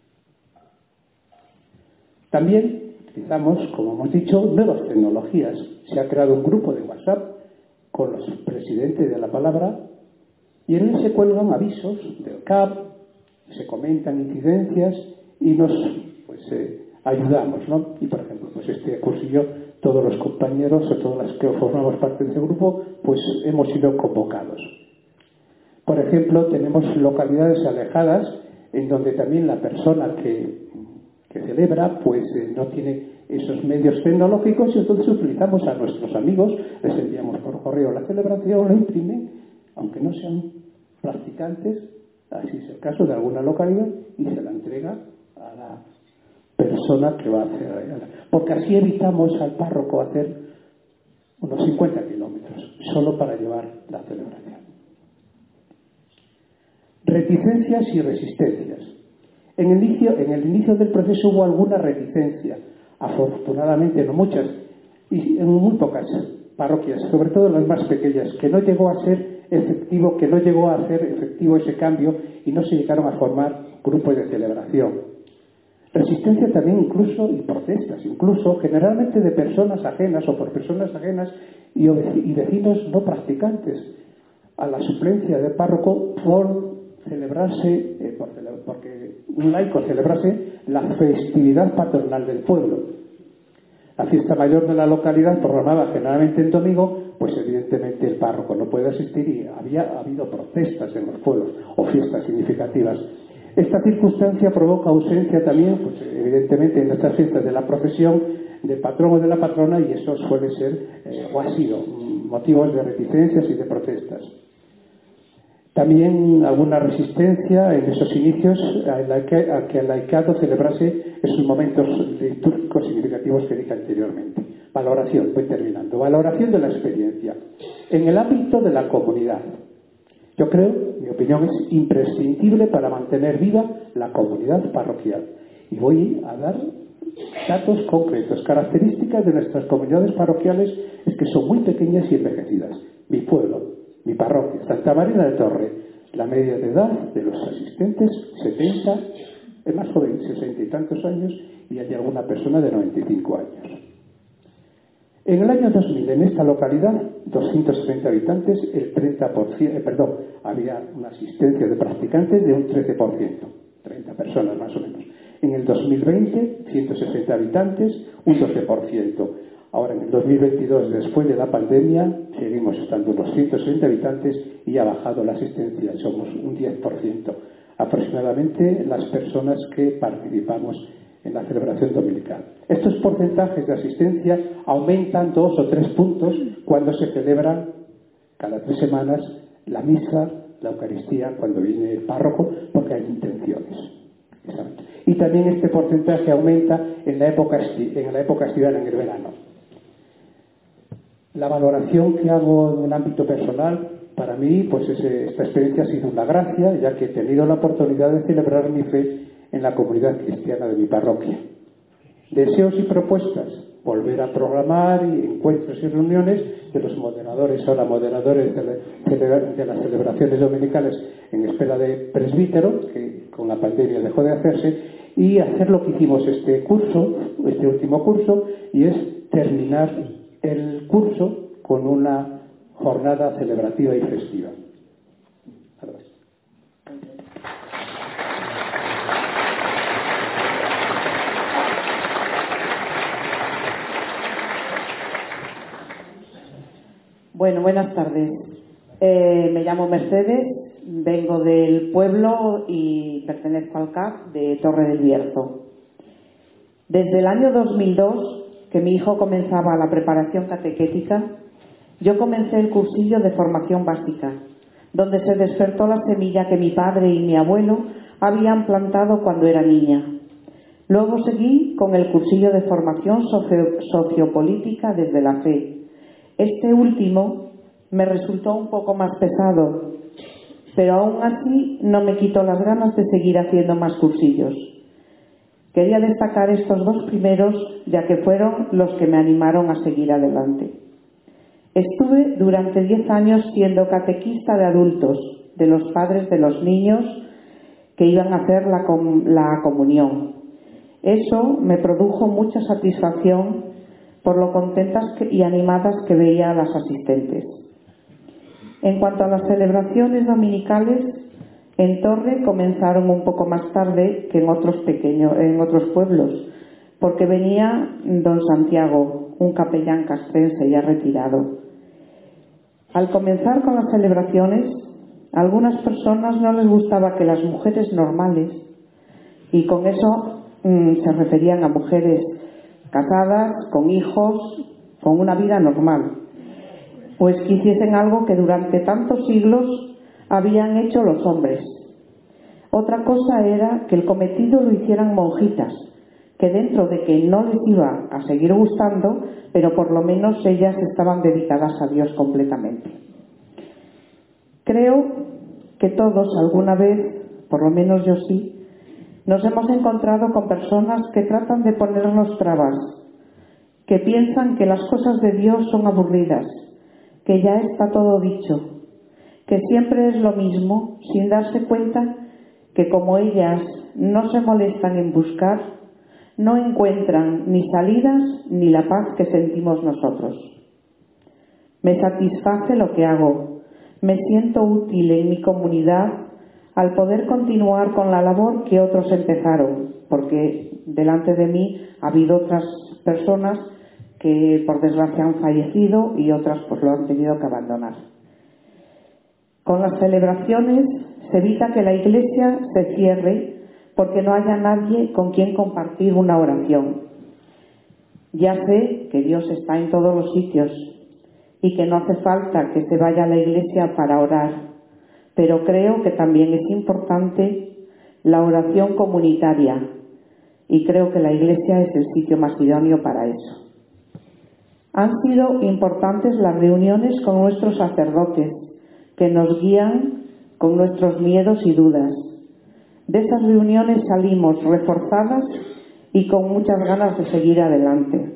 También utilizamos, como hemos dicho, nuevas tecnologías. Se ha creado un grupo de WhatsApp con los presidentes de la palabra y en él se cuelgan avisos del C A P, se comentan incidencias y nos pues eh, ayudamos, ¿no? Y por ejemplo, pues este cursillo, todos los compañeros o todas las que formamos parte de ese grupo, pues hemos sido convocados. Por ejemplo, tenemos localidades alejadas en donde también la persona que, que celebra pues eh, no tiene esos medios tecnológicos y entonces utilizamos a nuestros amigos, les enviamos por correo la celebración, la imprimen, aunque no sean practicantes, así es el caso de alguna localidad, y se la entrega a la persona que va a hacer, porque así evitamos al párroco hacer unos cincuenta kilómetros solo para llevar la celebración. Reticencias y resistencias. En el inicio, en el inicio del proceso hubo alguna reticencia, afortunadamente no muchas, y en muy pocas parroquias, sobre todo las más pequeñas, que no llegó a ser efectivo, que no llegó a hacer efectivo ese cambio y no se llegaron a formar grupos de celebración. Resistencia también incluso, y protestas, incluso generalmente de personas ajenas o por personas ajenas y, y vecinos no practicantes a la suplencia de párroco por celebrarse, eh, por, porque un laico celebrase la festividad patronal del pueblo. La fiesta mayor de la localidad, programada generalmente en domingo, pues evidentemente el párroco no puede asistir y había habido protestas en los pueblos o fiestas significativas. Esta circunstancia provoca ausencia también, pues evidentemente en estas fiestas de la procesión del patrón o de la patrona, y eso suele ser eh, o ha sido motivos de reticencias y de protestas. También alguna resistencia en esos inicios a que el laicado celebrase esos momentos litúrgicos significativos que dije anteriormente. Valoración, voy terminando. Valoración de la experiencia. En el ámbito de la comunidad, yo creo, mi opinión es imprescindible para mantener viva la comunidad parroquial. Y voy a dar datos concretos. Características de nuestras comunidades parroquiales es que son muy pequeñas y envejecidas. Mi pueblo, mi parroquia, Santa Marina de Torre, la media de edad de los asistentes, setenta, el más joven, sesenta y tantos años, y hay alguna persona de noventa y cinco años. En el año dos mil, en esta localidad, doscientos sesenta habitantes, el treinta por ciento, eh, perdón, había una asistencia de practicantes de un trece por ciento, treinta personas más o menos. En el dos mil veinte, ciento sesenta habitantes, un doce por ciento. Ahora, en el dos mil veintidós, después de la pandemia, seguimos estando unos ciento sesenta habitantes y ha bajado la asistencia, somos un diez por ciento aproximadamente las personas que participamos en la celebración dominical. Estos porcentajes de asistencia aumentan dos o tres puntos cuando se celebran cada tres semanas la misa, la Eucaristía, cuando viene el párroco, porque hay intenciones. Y también este porcentaje aumenta en la época, en la época estival, en el verano. La valoración que hago en el ámbito personal Para mí, pues ese, esta experiencia ha sido una gracia, ya que he tenido la oportunidad de celebrar mi fe en la comunidad cristiana de mi parroquia. Deseos y propuestas: volver a programar encuentros y reuniones de los moderadores, ahora moderadores de, la, de las celebraciones dominicales en espera de presbítero, que con la pandemia dejó de hacerse, y hacer lo que hicimos este curso, este último curso, y es terminar el curso con una jornada celebrativa y festiva. Gracias. Bueno, buenas tardes. Eh, me llamo Mercedes, vengo del pueblo y pertenezco al C A P de Torre del Bierzo. Desde el año dos mil dos, que mi hijo comenzaba la preparación catequética, yo comencé el cursillo de formación básica, donde se despertó la semilla que mi padre y mi abuelo habían plantado cuando era niña. Luego seguí con el cursillo de formación socio- sociopolítica desde la fe. Este último me resultó un poco más pesado, pero aún así no me quitó las ganas de seguir haciendo más cursillos. Quería destacar estos dos primeros, ya que fueron los que me animaron a seguir adelante. Estuve durante diez años siendo catequista de adultos, de los padres de los niños que iban a hacer la, com- la comunión. Eso me produjo mucha satisfacción por lo contentas que, y animadas que veía a las asistentes. En cuanto a las celebraciones dominicales, en Torre comenzaron un poco más tarde que en otros pequeños, en otros pueblos, porque venía don Santiago, un capellán castrense ya retirado. Al comenzar con las celebraciones, a algunas personas no les gustaba que las mujeres normales, y con eso mmm, se referían a mujeres casadas, con hijos, con una vida normal, pues que hiciesen algo que durante tantos siglos habían hecho los hombres. Otra cosa era que el cometido lo hicieran monjitas, que dentro de que no les iba a seguir gustando, pero por lo menos ellas estaban dedicadas a Dios completamente. Creo que todos alguna vez, por lo menos yo sí, nos hemos encontrado con personas que tratan de ponernos trabas, que piensan que las cosas de Dios son aburridas, que ya está todo dicho, que siempre es lo mismo, sin darse cuenta que como ellas no se molestan en buscar, no encuentran ni salidas ni la paz que sentimos nosotros. Me satisface lo que hago, me siento útil en mi comunidad al poder continuar con la labor que otros empezaron, porque delante de mí ha habido otras personas que por desgracia han fallecido y otras pues lo han tenido que abandonar. Con las celebraciones se evita que la iglesia se cierre porque no haya nadie con quien compartir una oración. Ya sé que Dios está en todos los sitios y que no hace falta que se vaya a la iglesia para orar, pero creo que también es importante la oración comunitaria y creo que la iglesia es el sitio más idóneo para eso. Han sido importantes las reuniones con nuestros sacerdotes que nos guían con nuestros miedos y dudas. De esas reuniones salimos reforzadas y con muchas ganas de seguir adelante.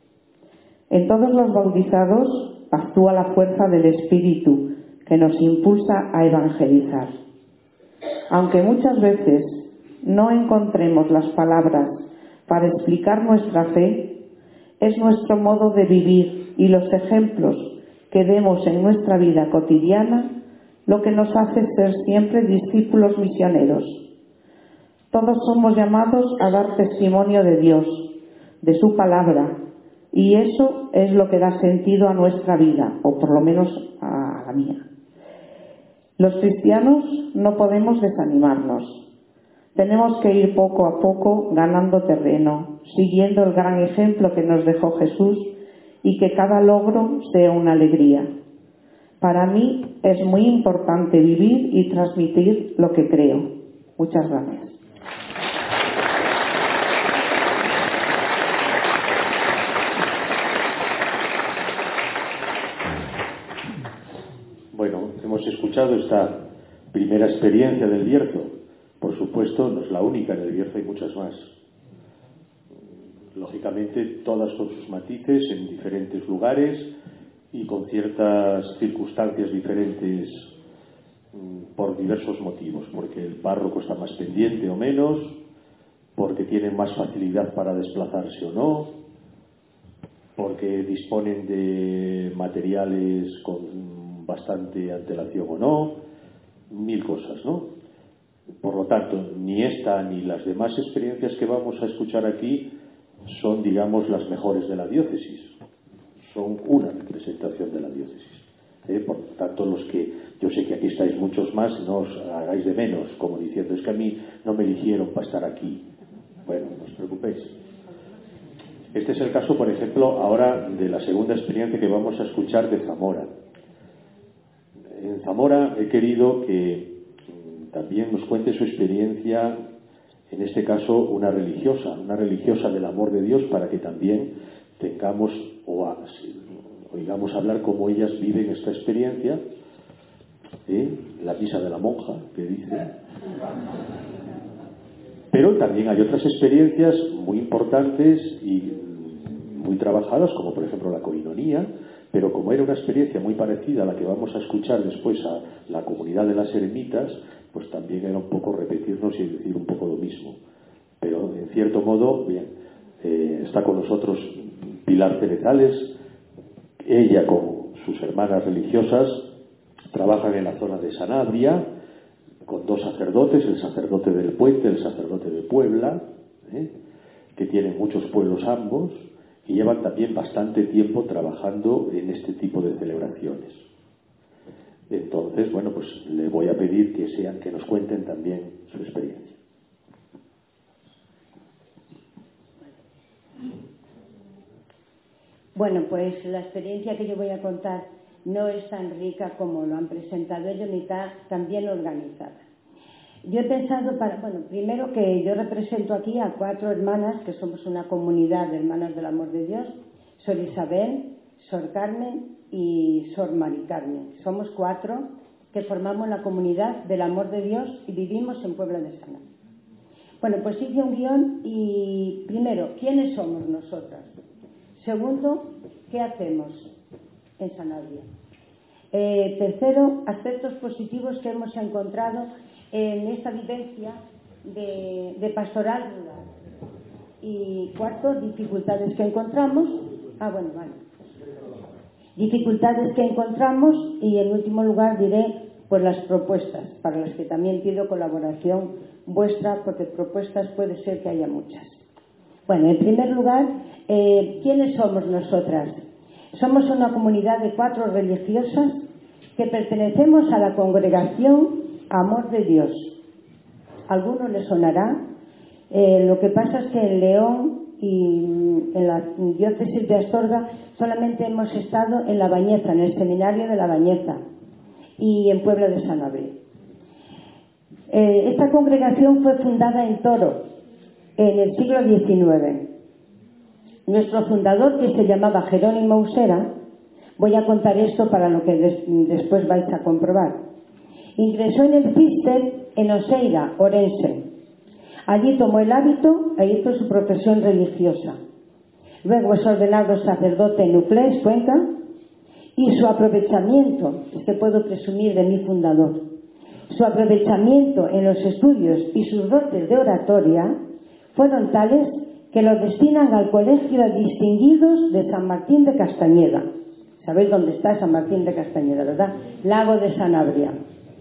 En todos los bautizados actúa la fuerza del Espíritu que nos impulsa a evangelizar. Aunque muchas veces no encontremos las palabras para explicar nuestra fe, es nuestro modo de vivir y los ejemplos que demos en nuestra vida cotidiana lo que nos hace ser siempre discípulos misioneros. Todos somos llamados a dar testimonio de Dios, de su palabra, y eso es lo que da sentido a nuestra vida, o por lo menos a la mía. Los cristianos no podemos desanimarnos. Tenemos que ir poco a poco ganando terreno, siguiendo el gran ejemplo que nos dejó Jesús y que cada logro sea una alegría. Para mí es muy importante vivir y transmitir lo que creo. Muchas gracias. Bueno, escuchado esta primera experiencia del Bierzo. Por supuesto, no es la única, en el Bierzo hay muchas más. Lógicamente, todas con sus matices, en diferentes lugares y con ciertas circunstancias diferentes por diversos motivos, porque el párroco está más pendiente o menos, porque tienen más facilidad para desplazarse o no, porque disponen de materiales con bastante antelación o no, mil cosas, ¿no? Por lo tanto, ni esta ni las demás experiencias que vamos a escuchar aquí son, digamos, las mejores de la diócesis, son una representación de la diócesis. ¿Eh? Por lo tanto, los que, yo sé que aquí estáis muchos más, no os hagáis de menos, como diciendo, es que a mí no me eligieron para estar aquí. Bueno, no os preocupéis. Este es el caso, por ejemplo, ahora de la segunda experiencia que vamos a escuchar de Zamora. En Zamora he querido que también nos cuente su experiencia, en este caso una religiosa, una religiosa del amor de Dios, para que también tengamos o a, oigamos hablar cómo ellas viven esta experiencia. ¿Eh? La misa de la monja, que dice. Pero también hay otras experiencias muy importantes y muy trabajadas, como por ejemplo la coinonía, pero como era una experiencia muy parecida a la que vamos a escuchar después a la comunidad de las eremitas, pues también era un poco repetirnos y decir un poco lo mismo. Pero en cierto modo, bien, eh, está con nosotros Pilar Cerezales. Ella con sus hermanas religiosas trabajan en la zona de Sanabria con dos sacerdotes, el sacerdote del Puente, el sacerdote de Puebla, ¿eh? que tienen muchos pueblos ambos, y llevan también bastante tiempo trabajando en este tipo de celebraciones. Entonces, bueno, pues le voy a pedir que sean, que nos cuenten también su experiencia. Bueno, pues la experiencia que yo voy a contar no es tan rica como lo han presentado ellos, ni tan, tan bien organizada. Yo he pensado, para, bueno, primero que yo represento aquí a cuatro hermanas, que somos una comunidad de hermanas del amor de Dios, Sor Isabel, Sor Carmen y Sor Mari Carmen. Somos cuatro que formamos la comunidad del amor de Dios y vivimos en Puebla de Sanabria. Bueno, pues hice un guión y, primero, ¿quiénes somos nosotras? Segundo, ¿qué hacemos en Sanabria? Eh, tercero, aspectos positivos que hemos encontrado en esta vivencia de, de pastoral rural. Y cuarto, dificultades que encontramos. Ah, bueno, vale. Dificultades que encontramos y en último lugar diré pues las propuestas, para las que también pido colaboración vuestra, porque propuestas puede ser que haya muchas. Bueno, en primer lugar, eh, ¿quiénes somos nosotras? Somos una comunidad de cuatro religiosas que pertenecemos a la congregación Amor de Dios. A algunos les sonará. Eh, lo que pasa es que en León y en la diócesis de Astorga solamente hemos estado en La Bañeza, en el seminario de La Bañeza y en Puebla de Sanabria. Eh, esta congregación fue fundada en Toro en el siglo diecinueve. Nuestro fundador, que se llamaba Jerónimo Usera, voy a contar esto para lo que des, después vais a comprobar, ingresó en el Cister en Oseira, Orense. Allí tomó el hábito e hizo su profesión religiosa. Luego es ordenado sacerdote en Uclés, Cuenca, y su aprovechamiento, es que puedo presumir de mi fundador, su aprovechamiento en los estudios y sus dotes de oratoria fueron tales que lo destinan al Colegio de Distinguidos de San Martín de Castañeda. ¿Sabéis dónde está San Martín de Castañeda, verdad? Lago de Sanabria.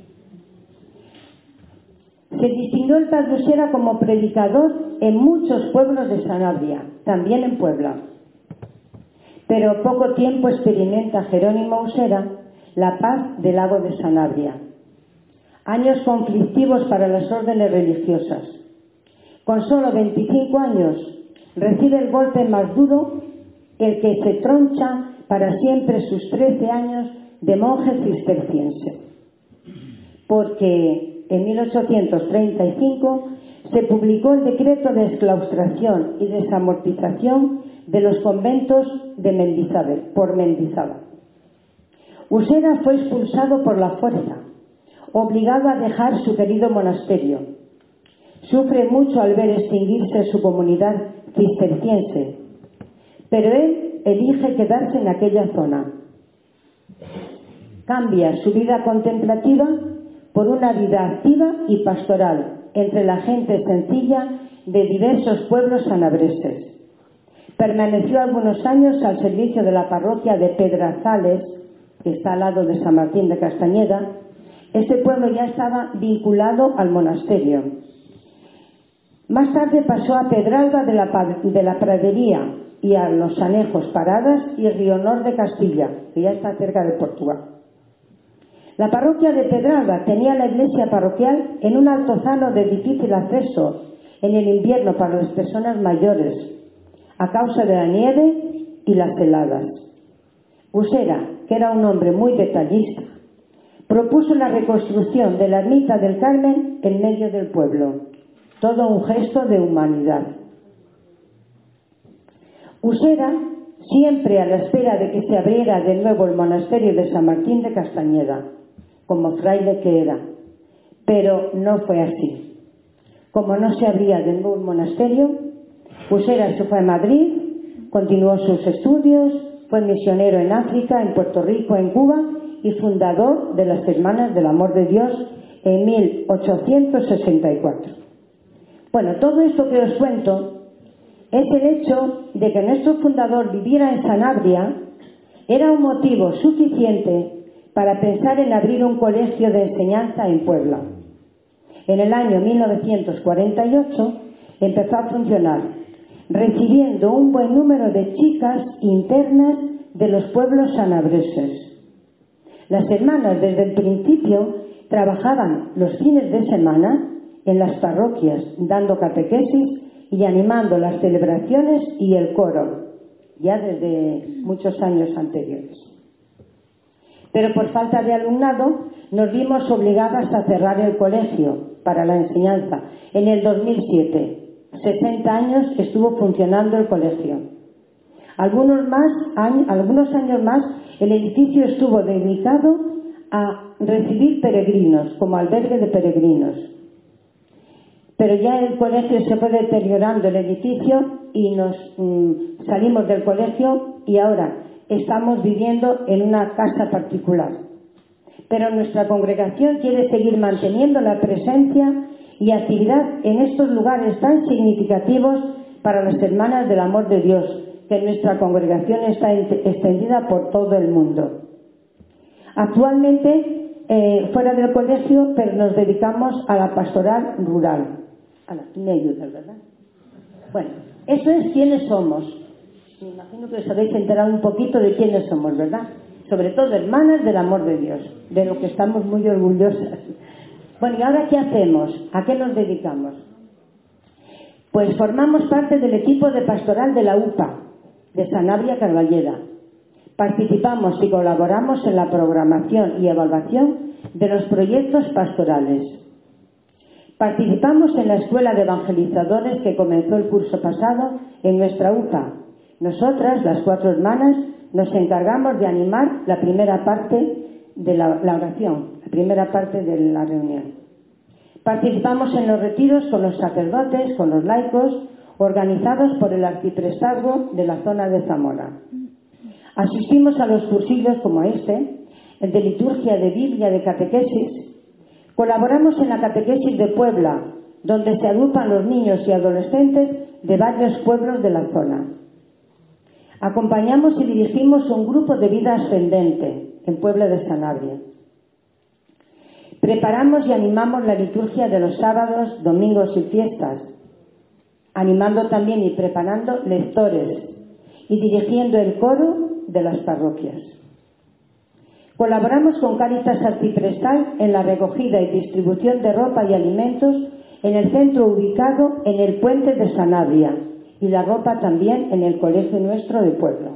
Se distinguió el padre Usera como predicador en muchos pueblos de Sanabria, también en Puebla. Pero poco tiempo experimenta Jerónimo Usera la paz del Lago de Sanabria. Años conflictivos para las órdenes religiosas. Con solo veinticinco años recibe el golpe más duro, el que se troncha para siempre sus trece años de monje cisterciense. Porque en mil ochocientos treinta y cinco se publicó el decreto de exclaustración y desamortización de los conventos de Mendizábal, por Mendizábal. Usera fue expulsado por la fuerza obligado a dejar su querido monasterio. Sufre mucho al ver extinguirse su comunidad cisterciense, pero él elige quedarse en aquella zona. Cambia su vida contemplativa por una vida activa y pastoral entre la gente sencilla de diversos pueblos sanabreses. Permaneció algunos años al servicio de la parroquia de Pedrazales, que está al lado de San Martín de Castañeda. Este pueblo ya estaba vinculado al monasterio. Más tarde pasó a Pedralba de la, de la Pradería y a Los Anejos, Paradas y Rionor de Castilla, que ya está cerca de Portugal. La parroquia de Pedralba tenía la iglesia parroquial en un altozano de difícil acceso en el invierno para las personas mayores, a causa de la nieve y las heladas. Usera, que era un hombre muy detallista, propuso la reconstrucción de la ermita del Carmen en medio del pueblo, todo un gesto de humanidad. Usera, siempre a la espera de que se abriera de nuevo el monasterio de San Martín de Castañeda, como fraile que era, pero no fue así. Como no se abría de nuevo el monasterio, Usera se fue a Madrid, continuó sus estudios, fue misionero en África, en Puerto Rico, en Cuba y fundador de las Hermanas del Amor de Dios en mil ochocientos sesenta y cuatro. Bueno, todo esto que os cuento es el hecho de que nuestro fundador viviera en Sanabria era un motivo suficiente para pensar en abrir un colegio de enseñanza en Puebla. En el año mil novecientos cuarenta y ocho empezó a funcionar, recibiendo un buen número de chicas internas de los pueblos sanabreses. Las hermanas desde el principio trabajaban los fines de semana en las parroquias, dando catequesis y animando las celebraciones y el coro, ya desde muchos años anteriores. Pero por falta de alumnado nos vimos obligadas a cerrar el colegio para la enseñanza en el dos mil siete. sesenta años estuvo funcionando el colegio. Algunos, más, algunos años más el edificio estuvo dedicado a recibir peregrinos, como albergue de peregrinos. Pero ya el colegio se fue deteriorando el edificio y nos mmm, salimos del colegio y ahora estamos viviendo en una casa particular. Pero nuestra congregación quiere seguir manteniendo la presencia y actividad en estos lugares tan significativos para las hermanas del amor de Dios, que nuestra congregación está extendida por todo el mundo. Actualmente, eh, fuera del colegio, pero nos dedicamos a la pastoral rural. Ana, tú me ayudas, ¿verdad? Bueno, eso es quiénes somos. Me imagino que os habéis enterado un poquito de quiénes somos, ¿verdad? Sobre todo hermanas del amor de Dios, de lo que estamos muy orgullosas. Bueno, ¿y ahora qué hacemos? ¿A qué nos dedicamos? Pues formamos parte del equipo de pastoral de la U P A, de Sanabria Carballeda. Participamos y colaboramos en la programación y evaluación de los proyectos pastorales. Participamos en la Escuela de Evangelizadores que comenzó el curso pasado en nuestra U P A. Nosotras, las cuatro hermanas, nos encargamos de animar la primera parte de la, la oración, la primera parte de la reunión. Participamos en los retiros con los sacerdotes, con los laicos, organizados por el arciprestazgo de la zona de Zamora. Asistimos a los cursillos como este, el de liturgia, de Biblia, de catequesis. Colaboramos en la catequesis de Puebla, donde se agrupan los niños y adolescentes de varios pueblos de la zona. Acompañamos y dirigimos un grupo de vida ascendente en Puebla de Sanabria. Preparamos y animamos la liturgia de los sábados, domingos y fiestas, animando también y preparando lectores y dirigiendo el coro de las parroquias. Colaboramos con Cáritas Arciprestal en la recogida y distribución de ropa y alimentos en el centro ubicado en el puente de Sanabria y la ropa también en el colegio nuestro de Puebla.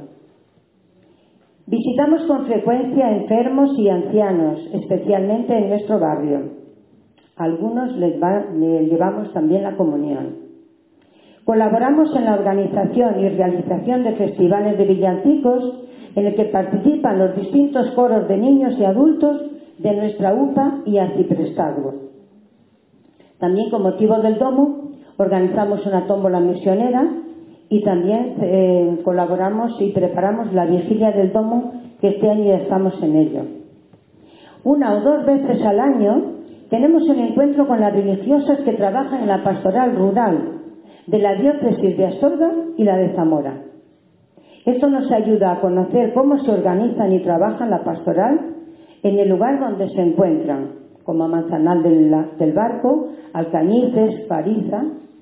Visitamos con frecuencia enfermos y ancianos, especialmente en nuestro barrio. A algunos les, va, les llevamos también la comunión. Colaboramos en la organización y realización de festivales de villancicos en el que participan los distintos coros de niños y adultos de nuestra U P A y arciprestazgo. También, con motivo del domo, organizamos una tómbola misionera y también eh, colaboramos y preparamos la vigilia del domo, que este año ya estamos en ello. Una o dos veces al año tenemos un encuentro con las religiosas que trabajan en la pastoral rural de la diócesis de Astorga y la de Zamora. Esto nos ayuda a conocer cómo se organizan y trabajan la pastoral en el lugar donde se encuentran, como Manzanal del, del Barco, Alcañices, Pariza.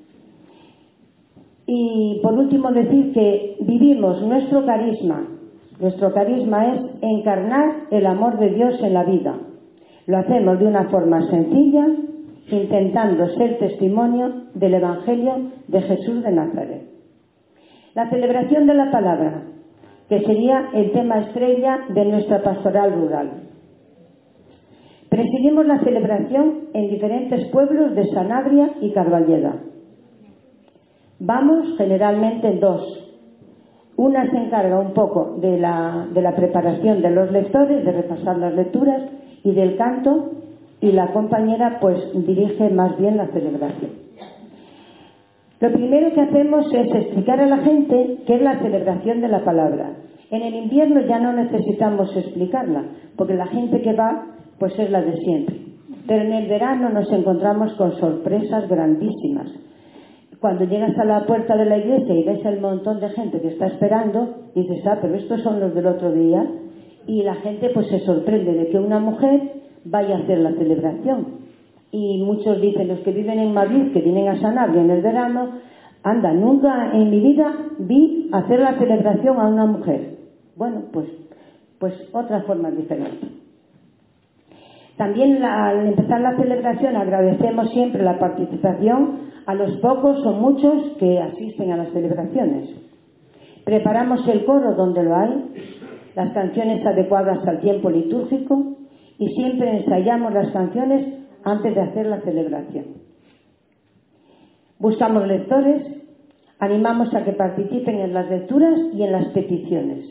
Y por último decir que vivimos nuestro carisma. Nuestro carisma es encarnar el amor de Dios en la vida. Lo hacemos de una forma sencilla, intentando ser testimonio del Evangelio de Jesús de Nazaret. La celebración de la palabra, que sería el tema estrella de nuestra pastoral rural. Presidimos la celebración en diferentes pueblos de Sanabria y Carballeda. Vamos generalmente en dos. Una se encarga un poco de la, de la preparación de los lectores, de repasar las lecturas y del canto, y la compañera pues dirige más bien la celebración. Lo primero que hacemos es explicar a la gente qué es la celebración de la palabra. En el invierno ya no necesitamos explicarla, porque la gente que va pues es la de siempre. Pero en el verano nos encontramos con sorpresas grandísimas. Cuando llegas a la puerta de la iglesia y ves el montón de gente que está esperando, dices, ah, pero estos son los del otro día, y la gente pues se sorprende de que una mujer vaya a hacer la celebración. Y muchos dicen, los que viven en Madrid, que vienen a Sanabria en el verano, anda, nunca en mi vida vi hacer la celebración a una mujer. Bueno, pues, pues otra forma diferente. También la, al empezar la celebración agradecemos siempre la participación a los pocos o muchos que asisten a las celebraciones. Preparamos el coro donde lo hay, las canciones adecuadas al tiempo litúrgico, y siempre ensayamos las canciones antes de hacer la celebración. Buscamos lectores, animamos a que participen en las lecturas y en las peticiones.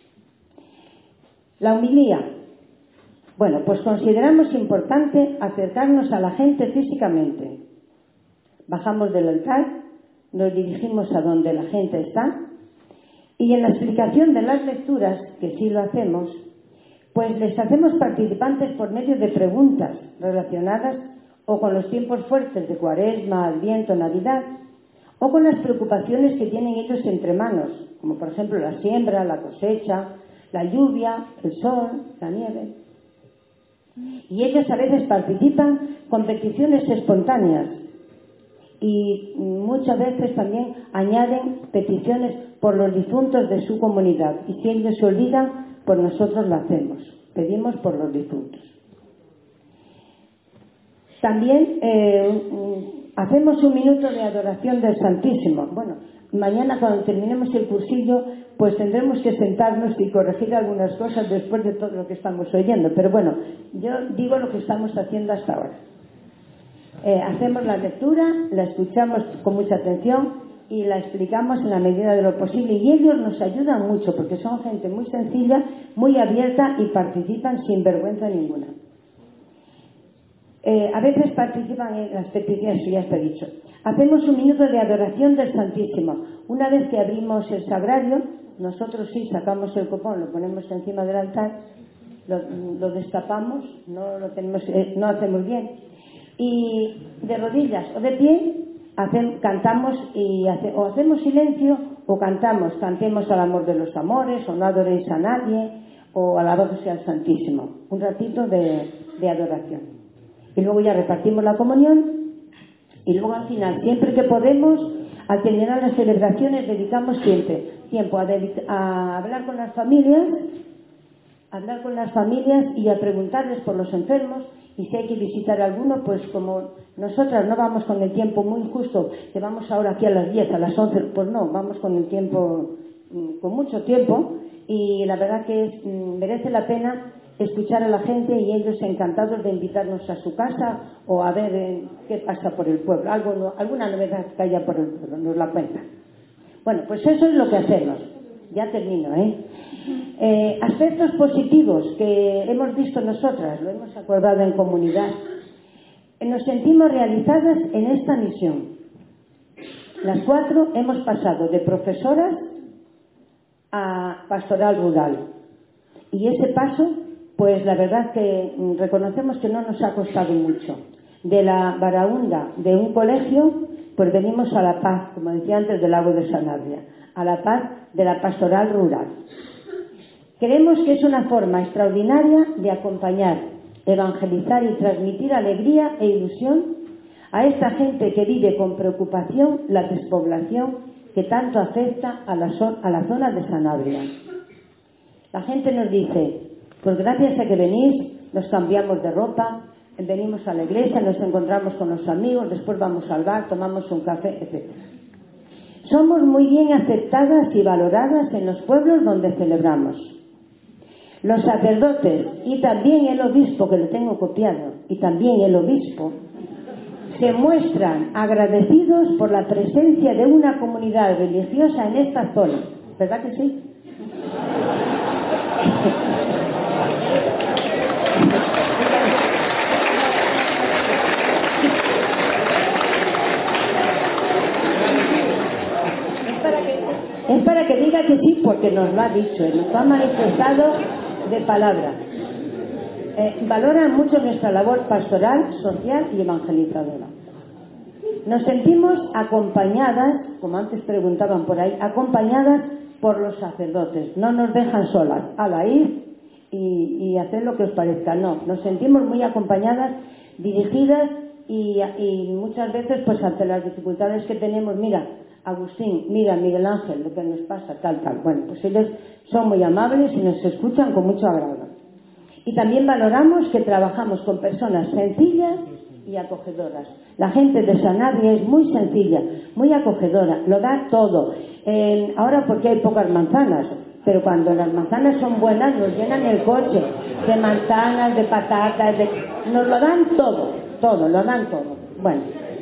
La homilía. Bueno, pues consideramos importante acercarnos a la gente físicamente. Bajamos del altar, nos dirigimos a donde la gente está, y en la explicación de las lecturas, que sí lo hacemos, pues les hacemos participantes por medio de preguntas relacionadas o con los tiempos fuertes de Cuaresma, Adviento, Navidad, o con las preocupaciones que tienen ellos entre manos, como por ejemplo la siembra, la cosecha, la lluvia, el sol, la nieve. Y ellos a veces participan con peticiones espontáneas y muchas veces también añaden peticiones por los difuntos de su comunidad, y si ellos se olvidan, pues nosotros lo hacemos, pedimos por los difuntos. También eh, hacemos un minuto de adoración del Santísimo. Bueno, mañana cuando terminemos el cursillo pues tendremos que sentarnos y corregir algunas cosas después de todo lo que estamos oyendo, pero bueno, yo digo lo que estamos haciendo hasta ahora. Eh, hacemos la lectura, la escuchamos con mucha atención y la explicamos en la medida de lo posible, y ellos nos ayudan mucho porque son gente muy sencilla, muy abierta y participan sin vergüenza ninguna. Eh, a veces participan en las peticiones, ya está dicho. Hacemos un minuto de adoración del Santísimo. Una vez que abrimos el sagrario, nosotros sí sacamos el copón, lo ponemos encima del altar, lo, lo destapamos, no lo tenemos, eh, no hacemos bien, y de rodillas o de pie hacemos, cantamos y hace, o hacemos silencio o cantamos, cantemos al amor de los amores, o no adoréis a nadie, o alabado sea el Santísimo. Un ratito de, de adoración. Y luego ya repartimos la comunión, y luego al final, siempre que podemos, al terminar las celebraciones, dedicamos siempre tiempo a, a hablar con las familias, a hablar con las familias y a preguntarles por los enfermos, y si hay que visitar a alguno, pues como nosotras no vamos con el tiempo muy justo, que vamos ahora aquí a las diez, a las once, pues no, vamos con el tiempo, con mucho tiempo, y la verdad que es, merece la pena escuchar a la gente, y ellos encantados de invitarnos a su casa o a ver eh, qué pasa por el pueblo, algo, alguna novedad que haya por el pueblo, nos la cuentan. Bueno, pues eso es lo que hacemos. Ya termino, ¿eh? Eh, aspectos positivos que hemos visto nosotras, lo hemos acordado en comunidad. Nos sentimos realizadas en esta misión. Las cuatro hemos pasado de profesoras a pastoral rural. Y ese paso, pues la verdad que reconocemos que no nos ha costado mucho. De la Barahunda de un colegio, pues venimos a la paz, como decía antes, del lago de Sanabria, a la paz de la pastoral rural. Creemos que es una forma extraordinaria de acompañar, evangelizar y transmitir alegría e ilusión a esta gente que vive con preocupación la despoblación que tanto afecta a la, so a la zona de Sanabria. La gente nos dice, pues gracias a que venís, nos cambiamos de ropa, venimos a la iglesia, nos encontramos con los amigos, después vamos al bar, tomamos un café, etcétera. Somos muy bien aceptadas y valoradas en los pueblos donde celebramos. Los sacerdotes y también el obispo, que lo tengo copiado, y también el obispo, se muestran agradecidos por la presencia de una comunidad religiosa en esta zona. ¿Verdad que sí? Es para que, es para que diga que sí, porque nos lo ha dicho, nos lo ha manifestado de palabra. Eh, valoran mucho nuestra labor pastoral, social y evangelizadora. Nos sentimos acompañadas, como antes preguntaban por ahí, acompañadas por los sacerdotes. No nos dejan solas, a la ir y, y hacer lo que os parezca. No, nos sentimos muy acompañadas, dirigidas y, y muchas veces, pues ante las dificultades que tenemos, mira, Agustín, mira, Miguel Ángel, lo que nos pasa, tal, tal. Bueno, pues ellos son muy amables y nos escuchan con mucho agrado. Y también valoramos que trabajamos con personas sencillas y acogedoras. La gente de Sanabria es muy sencilla, muy acogedora, lo da todo. Eh, ahora porque hay pocas manzanas, pero cuando las manzanas son buenas nos llenan el coche de manzanas, de patatas, de... nos lo dan todo, todo, lo dan todo. Bueno,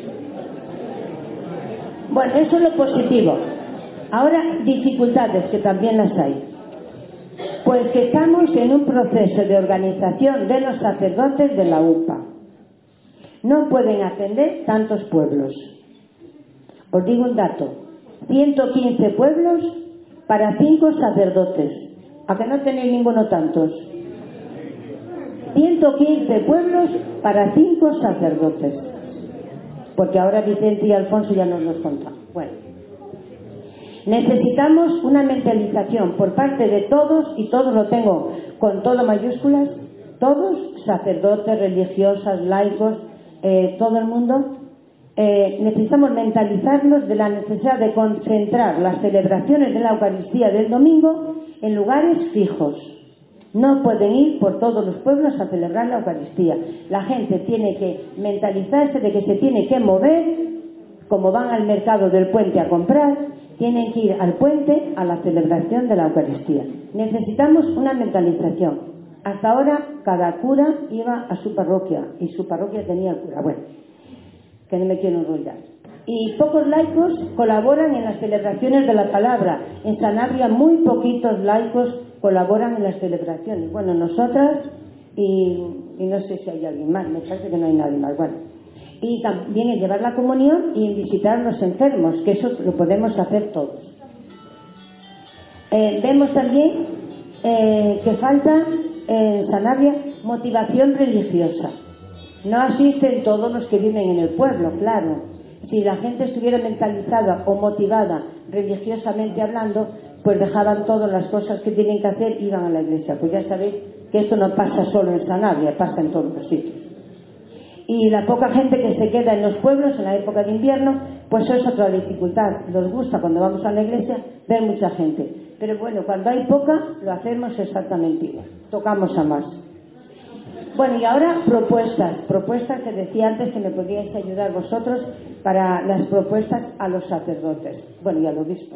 bueno, eso es lo positivo. Ahora, dificultades, que también las hay. Pues que estamos en un proceso de organización de los sacerdotes de la U P A. No pueden atender tantos pueblos. Os digo un dato. ciento quince pueblos para cinco sacerdotes. ¿A que no tenéis ninguno tantos? ciento quince pueblos para cinco sacerdotes. Porque ahora Vicente y Alfonso ya nos los contan. Bueno. Necesitamos una mentalización por parte de todos, y todos lo tengo con todo mayúsculas, todos, sacerdotes, religiosas, laicos, eh, todo el mundo, eh, necesitamos mentalizarnos de la necesidad de concentrar las celebraciones de la Eucaristía del domingo en lugares fijos. No pueden ir por todos los pueblos a celebrar la Eucaristía. La gente tiene que mentalizarse de que se tiene que mover, como van al mercado del puente a comprar, tienen que ir al puente a la celebración de la Eucaristía. Necesitamos una mentalización. Hasta ahora cada cura iba a su parroquia y su parroquia tenía el cura. Bueno, que no me quiero enrollar. Y pocos laicos colaboran en las celebraciones de la palabra. En Sanabria muy poquitos laicos colaboran en las celebraciones. Bueno, nosotras y, y no sé si hay alguien más, me parece que no hay nadie más. Bueno, y también en llevar la comunión y en visitar a los enfermos, que eso lo podemos hacer todos. Eh, vemos también eh, que falta en Sanabria motivación religiosa. No asisten todos los que viven en el pueblo, claro. Si la gente estuviera mentalizada o motivada religiosamente hablando, pues dejaban todas las cosas que tienen que hacer y iban a la iglesia. Pues ya sabéis que esto no pasa solo en Sanabria, pasa en todos los sitios. Y la poca gente que se queda en los pueblos en la época de invierno, pues eso es otra dificultad. Nos gusta cuando vamos a la iglesia ver mucha gente. Pero bueno, cuando hay poca, lo hacemos exactamente igual. Tocamos a más. Bueno, y ahora propuestas. Propuestas que decía antes que me podíais ayudar vosotros para las propuestas a los sacerdotes. Bueno, y al obispo.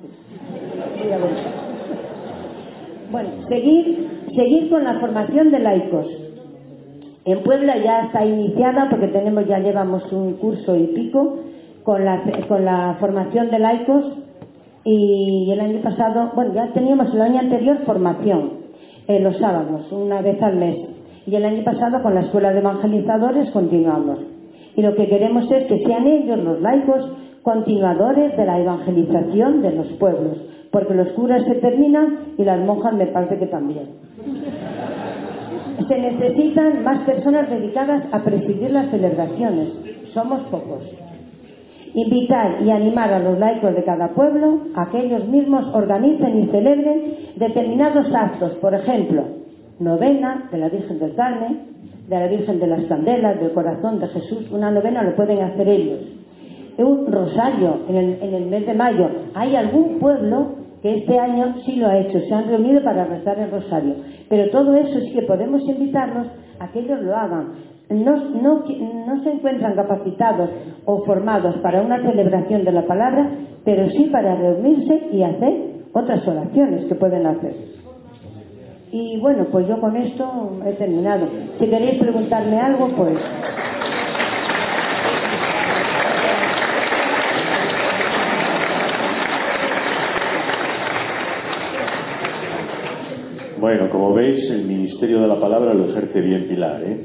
Bueno, seguir, seguir con la formación de laicos. En Puebla ya está iniciada porque tenemos ya llevamos un curso y pico con la, con la formación de laicos Y el año pasado, bueno, ya teníamos el año anterior formación, eh, los sábados, una vez al mes. Y el año pasado con la escuela de evangelizadores continuamos. Y lo que queremos es que sean ellos, los laicos, continuadores de la evangelización de los pueblos. Porque los curas se terminan y las monjas me parece que también. Se necesitan más personas dedicadas a presidir las celebraciones. Somos pocos. Invitar y animar a los laicos de cada pueblo a que ellos mismos organicen y celebren determinados actos. Por ejemplo, novena de la Virgen del Carmen, de la Virgen de las Candelas, del Corazón de Jesús. Una novena lo pueden hacer ellos. Un rosario en el, en el mes de mayo. Hay algún pueblo que este año sí lo ha hecho, se han reunido para rezar el rosario. Pero todo eso sí que podemos invitarlos a que ellos lo hagan. No, no, no se encuentran capacitados o formados para una celebración de la palabra, pero sí para reunirse y hacer otras oraciones que pueden hacer. Y bueno, pues yo con esto he terminado. Si queréis preguntarme algo, pues... Bueno, como veis, el ministerio de la palabra lo ejerce bien Pilar, ¿eh?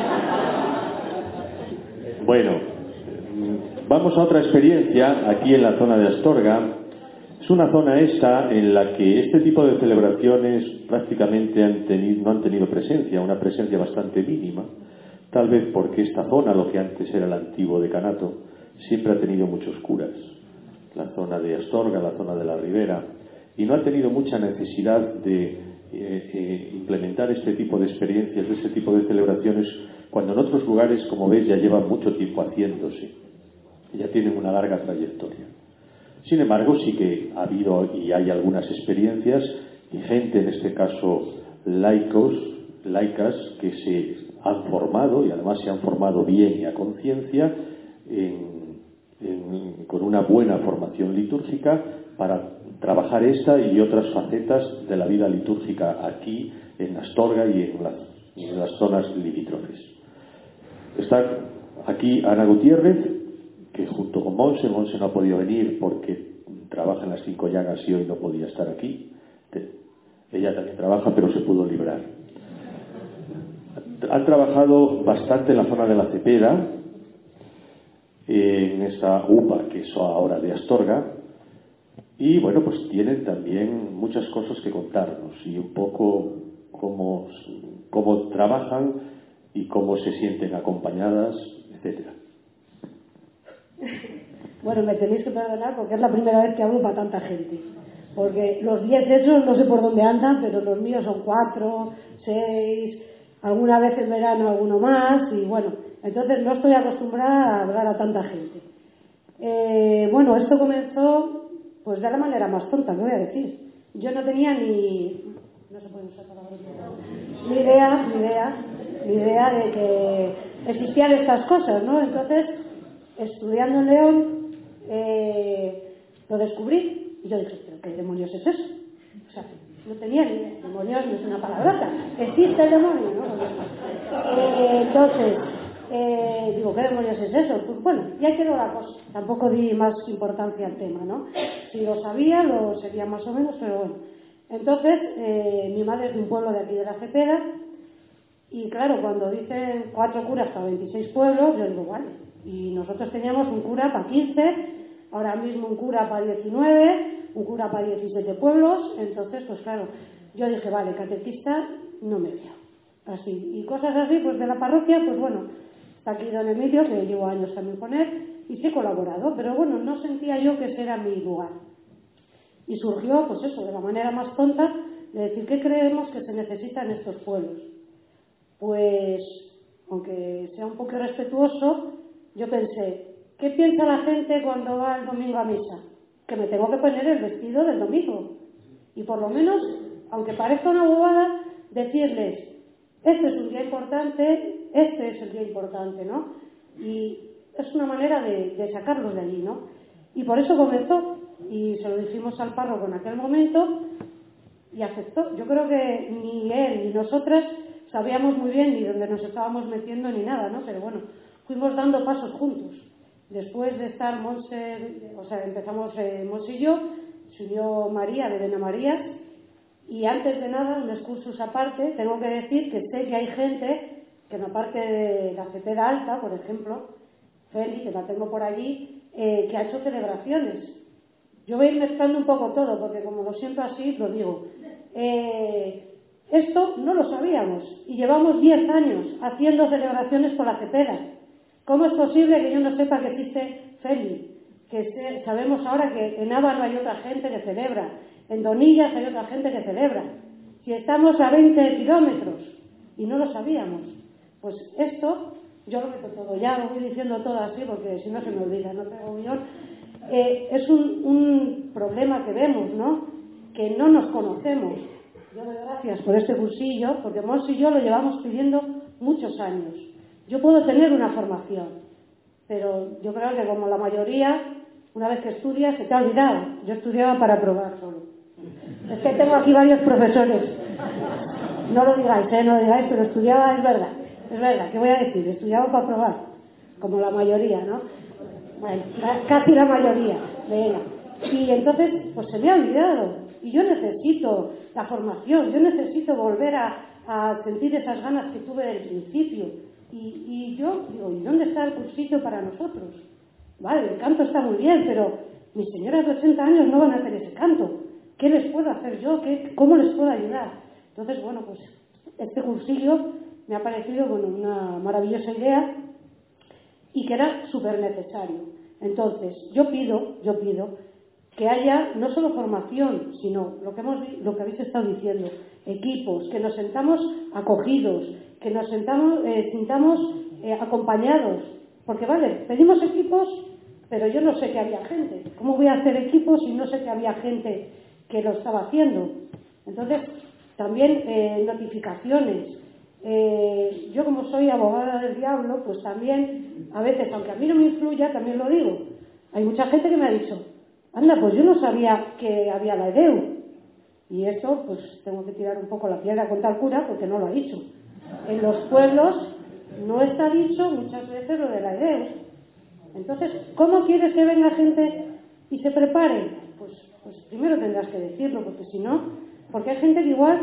Bueno, vamos a otra experiencia aquí en la zona de Astorga. Es una zona esta en la que este tipo de celebraciones prácticamente han tenido, no han tenido presencia, una presencia bastante mínima, tal vez porque esta zona, lo que antes era el antiguo decanato, siempre ha tenido muchos curas. La zona de Astorga, la zona de la Ribera, y no ha tenido mucha necesidad de Eh, eh, implementar este tipo de experiencias, este tipo de celebraciones, cuando en otros lugares, como veis, ya llevan mucho tiempo haciéndose, ya tienen una larga trayectoria. Sin embargo, sí que ha habido y hay algunas experiencias y gente, en este caso laicos, laicas, que se han formado y además se han formado bien y a conciencia en, en, con una buena formación litúrgica para trabajar esta y otras facetas de la vida litúrgica aquí en Astorga y en las, en las zonas limítrofes. Está aquí Ana Gutiérrez, que junto con Monse, Monse no ha podido venir porque trabaja en las Cinco Llagas y hoy no podía estar aquí. Ella también trabaja, pero se pudo librar. Han trabajado bastante en la zona de la Cepeda, en esta U P A que es ahora de Astorga. Y bueno, pues tienen también muchas cosas que contarnos y un poco cómo, cómo trabajan y cómo se sienten acompañadas, etcétera. Bueno, me tenéis que perdonar porque es la primera vez que hablo para tanta gente. Porque los diez esos no sé por dónde andan, pero los míos son cuatro, seis, alguna vez en verano alguno más, y bueno, entonces no estoy acostumbrada a hablar a tanta gente. Eh, bueno, esto comenzó pues de la manera más tonta, ¿qué voy a decir? Yo no tenía ni... no se pueden usar palabras, ni idea, ni idea, ni idea de que existían estas cosas, ¿no? Entonces, estudiando en León, eh, lo descubrí y yo dije, ¿pero qué demonios es eso? O sea, no tenía ni idea. Demonios no es una palabrota. ¿Existe el demonio? ¿No? Eh, entonces... Eh, digo, ¿qué demonios es eso? Pues bueno, ya quedó la cosa. Tampoco di más importancia al tema, ¿no? Si lo sabía, lo sabía más o menos, pero bueno. Entonces, eh, mi madre es de un pueblo de aquí de la Cepeda, y claro, cuando dicen cuatro curas para veintiséis pueblos, yo digo, vale. Y nosotros teníamos un cura para quince, ahora mismo un cura para diecinueve, un cura para diecisiete pueblos, entonces, pues claro, yo dije, vale, catequista no me veo. Así, y cosas así, pues de la parroquia, pues bueno. Está aquí don Emilio, que llevo años también con él, y sí he colaborado, pero bueno, no sentía yo que ese era mi lugar. Y surgió, pues eso, de la manera más tonta, de decir, ¿qué creemos que se necesita en estos pueblos? Pues, aunque sea un poco respetuoso, yo pensé, ¿qué piensa la gente cuando va el domingo a misa? Que me tengo que poner el vestido del domingo. Y por lo menos, aunque parezca una bobada, decirles, este es un día importante, este es el día importante, ¿no? Y es una manera de, de sacarlos de allí, ¿no? Y por eso comenzó, y se lo dijimos al párroco en aquel momento, y aceptó. Yo creo que ni él ni nosotras sabíamos muy bien ni dónde nos estábamos metiendo ni nada, ¿no? Pero bueno, fuimos dando pasos juntos. Después de estar Monse, o sea, empezamos eh, Monse y yo, se unió María de Bena María. Y antes de nada, un excursus aparte, tengo que decir que sé que hay gente que en la parte de la Cepeda Alta, por ejemplo, Feli, que la tengo por allí, eh, que ha hecho celebraciones. Yo voy a ir mezclando un poco todo, porque como lo siento así, lo digo. Eh, esto no lo sabíamos y llevamos diez años haciendo celebraciones por la Cepeda. ¿Cómo es posible que yo no sepa que existe Feli? Que se, sabemos ahora que en Ávalo hay otra gente que celebra, en Donillas hay otra gente que celebra. Si estamos a veinte kilómetros y no lo sabíamos, pues esto, yo lo meto todo, ya lo voy diciendo todo así porque si no se me olvida, no tengo guión. Eh, es un, un problema que vemos, ¿no? Que no nos conocemos. Yo doy gracias por este cursillo, porque Mons y yo lo llevamos pidiendo muchos años. Yo puedo tener una formación, pero yo creo que como la mayoría, una vez que estudias, se te ha olvidado. Yo estudiaba para probar solo. Es que tengo aquí varios profesores. No lo digáis, ¿eh? No lo digáis, pero estudiaba, es verdad. Es verdad, ¿qué voy a decir? Estudiaba para probar, como la mayoría, ¿no? Bueno, casi la mayoría. Venga. Y entonces, pues se me ha olvidado. Y yo necesito la formación, yo necesito volver a, a sentir esas ganas que tuve del principio. Y, y yo digo, ¿y dónde está el cursito para nosotros? Vale, el canto está muy bien, pero mis señoras de ochenta años no van a hacer ese canto. ¿Qué les puedo hacer yo? ¿Qué, ¿Cómo les puedo ayudar? Entonces, bueno, pues este cursillo me ha parecido, bueno, una maravillosa idea y que era súper necesario. Entonces, yo pido, yo pido que haya no solo formación, sino lo que, hemos, lo que habéis estado diciendo, equipos, que nos sentamos acogidos, que nos sentamos, eh, sintamos eh, acompañados. Porque, vale, pedimos equipos, pero yo no sé que había gente. ¿Cómo voy a hacer equipos si no sé que había gente que lo estaba haciendo? Entonces, también eh, notificaciones. Eh, yo como soy abogada del diablo, pues también, a veces, aunque a mí no me influya, también lo digo. Hay mucha gente que me ha dicho, anda, pues yo no sabía que había la EDEU. Y eso, pues tengo que tirar un poco la piedra contra el cura porque no lo ha dicho. En los pueblos no está dicho muchas veces lo de la EDEU. Entonces, ¿cómo quieres que venga gente y se prepare? Pues, pues primero tendrás que decirlo, porque si no, porque hay gente que igual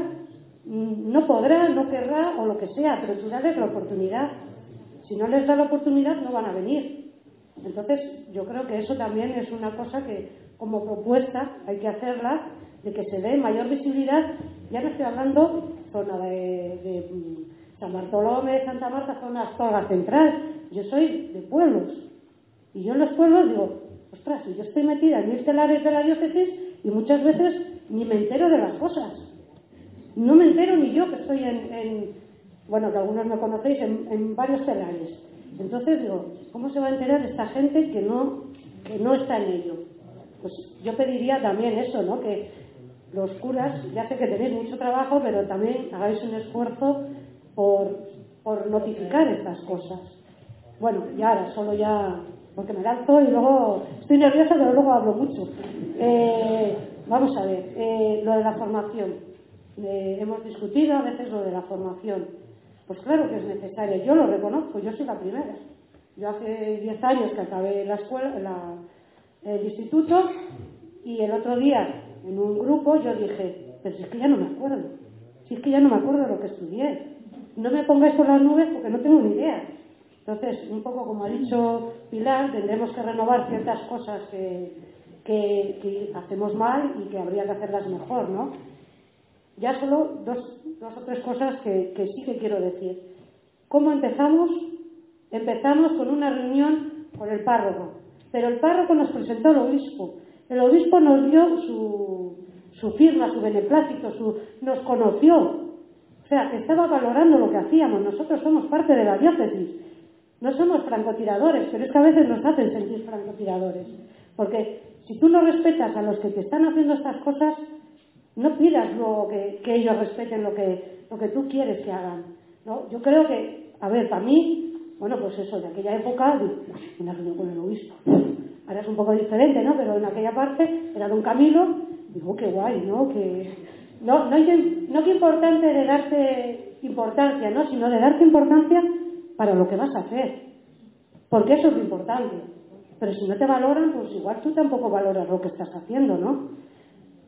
no podrá, no querrá o lo que sea, pero tú dales la oportunidad. Si no les da la oportunidad, no van a venir. Entonces, yo creo que eso también es una cosa que, como propuesta, hay que hacerla, de que se dé mayor visibilidad. Ya no estoy hablando zona de, de San Bartolomé, Santa Marta, zona Astorga Central. Yo soy de pueblos. Y yo en los pueblos digo, ostras, yo estoy metida en mil telares de la diócesis y muchas veces ni me entero de las cosas. No me entero ni yo que estoy en, en bueno, que algunos me conocéis, en, en varios telares. Entonces digo, ¿cómo se va a enterar esta gente que no, que no está en ello? Pues yo pediría también eso, ¿no? Que los curas, ya sé que tenéis mucho trabajo, pero también hagáis un esfuerzo por, por notificar estas cosas. Bueno, ya ahora, solo ya, porque me lanzo y luego estoy nerviosa, pero luego hablo mucho. Eh, vamos a ver, eh, lo de la formación. Eh, hemos discutido a veces lo de la formación. Pues claro que es necesaria, yo lo reconozco, yo soy la primera. Yo hace diez años que acabé la escuela, la, el instituto, y el otro día en un grupo yo dije, pero si es que ya no me acuerdo, si es que ya no me acuerdo de lo que estudié. No me pongáis por las nubes porque no tengo ni idea. Entonces, un poco como ha dicho Pilar, tendremos que renovar ciertas cosas que, que, que hacemos mal y que habría que hacerlas mejor, ¿no? Ya solo dos, dos o tres cosas que, que sí que quiero decir. ¿Cómo empezamos? Empezamos con una reunión con el párroco, pero el párroco nos presentó al obispo. El obispo nos dio su, su firma, su beneplácito, su, nos conoció. O sea, que estaba valorando lo que hacíamos. Nosotros somos parte de la diócesis. No somos francotiradores, pero es que a veces nos hacen sentir francotiradores. Porque si tú no respetas a los que te están haciendo estas cosas, no pidas luego que, que ellos respeten lo que, lo que tú quieres que hagan, ¿no? Yo creo que, a ver, para mí, bueno, pues eso, de aquella época, una reunión con el obispo. Ahora es un poco diferente, ¿no? Pero en aquella parte era don Camilo, digo, qué guay, ¿no? Que no, no, no que importante de darte importancia, ¿no? Sino de darte importancia para lo que vas a hacer. Porque eso es lo importante. Pero si no te valoran, pues igual tú tampoco valoras lo que estás haciendo, ¿no?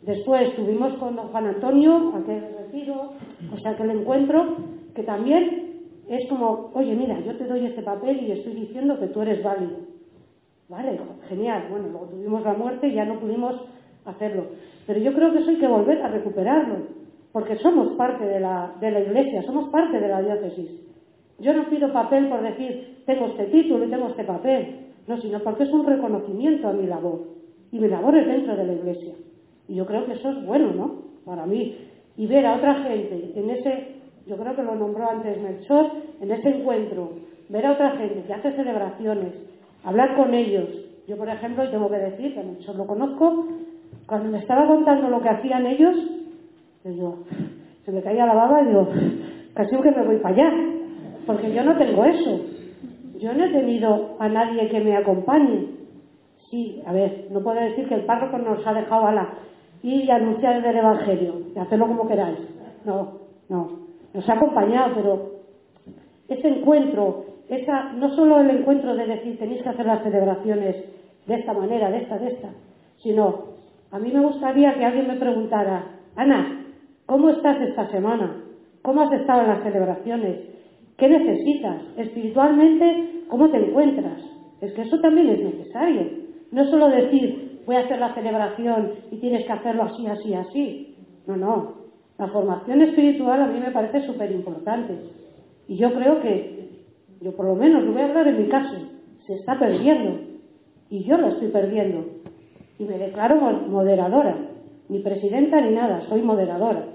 Después tuvimos con don Juan Antonio aquel retiro, o sea, aquel encuentro, que también es como, oye, mira, yo te doy este papel y estoy diciendo que tú eres válido. Vale, genial. Bueno, luego tuvimos la muerte y ya no pudimos hacerlo. Pero yo creo que eso hay que volver a recuperarlo, porque somos parte de la, de la Iglesia, somos parte de la diócesis. Yo no pido papel por decir, tengo este título y tengo este papel, no, sino porque es un reconocimiento a mi labor. Y mi labor es dentro de la Iglesia. Y yo creo que eso es bueno, ¿no? Para mí. Y ver a otra gente en ese, yo creo que lo nombró antes Melchor, en ese encuentro, ver a otra gente que hace celebraciones, hablar con ellos. Yo, por ejemplo, y tengo que decir que a Melchor lo conozco, cuando me estaba contando lo que hacían ellos, yo, se me caía la baba y digo, casi que me voy para allá, porque yo no tengo eso. Yo no he tenido a nadie que me acompañe. Sí, a ver, no puedo decir que el párroco nos ha dejado a la ir y anunciar el Evangelio, y hacerlo como queráis. No, no. Nos ha acompañado, pero ese encuentro, esa, no solo el encuentro de decir tenéis que hacer las celebraciones de esta manera, de esta, de esta, sino a mí me gustaría que alguien me preguntara, Ana, ¿cómo estás esta semana? ¿Cómo has estado en las celebraciones? ¿Qué necesitas? Espiritualmente, ¿cómo te encuentras? Es que eso también es necesario. No solo decir, voy a hacer la celebración y tienes que hacerlo así, así, así. No, no. La formación espiritual a mí me parece súper importante. Y yo creo que, yo por lo menos, lo voy a hablar en mi caso, se está perdiendo. Y yo lo estoy perdiendo. Y me declaro moderadora. Ni presidenta ni nada, soy moderadora.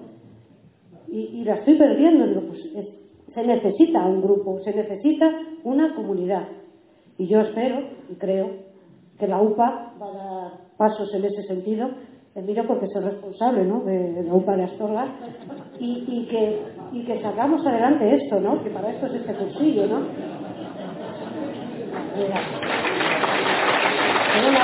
Y, y la estoy perdiendo. Digo, pues, es, se necesita un grupo, se necesita una comunidad. Y yo espero y creo que la U P A va a dar pasos en ese sentido. Emilio, porque es el responsable, ¿no?, de la U P A de Astorga, y, y, que, y que sacamos adelante esto, ¿no?, que para esto es este cursillo, ¿no? Mira. Pero la...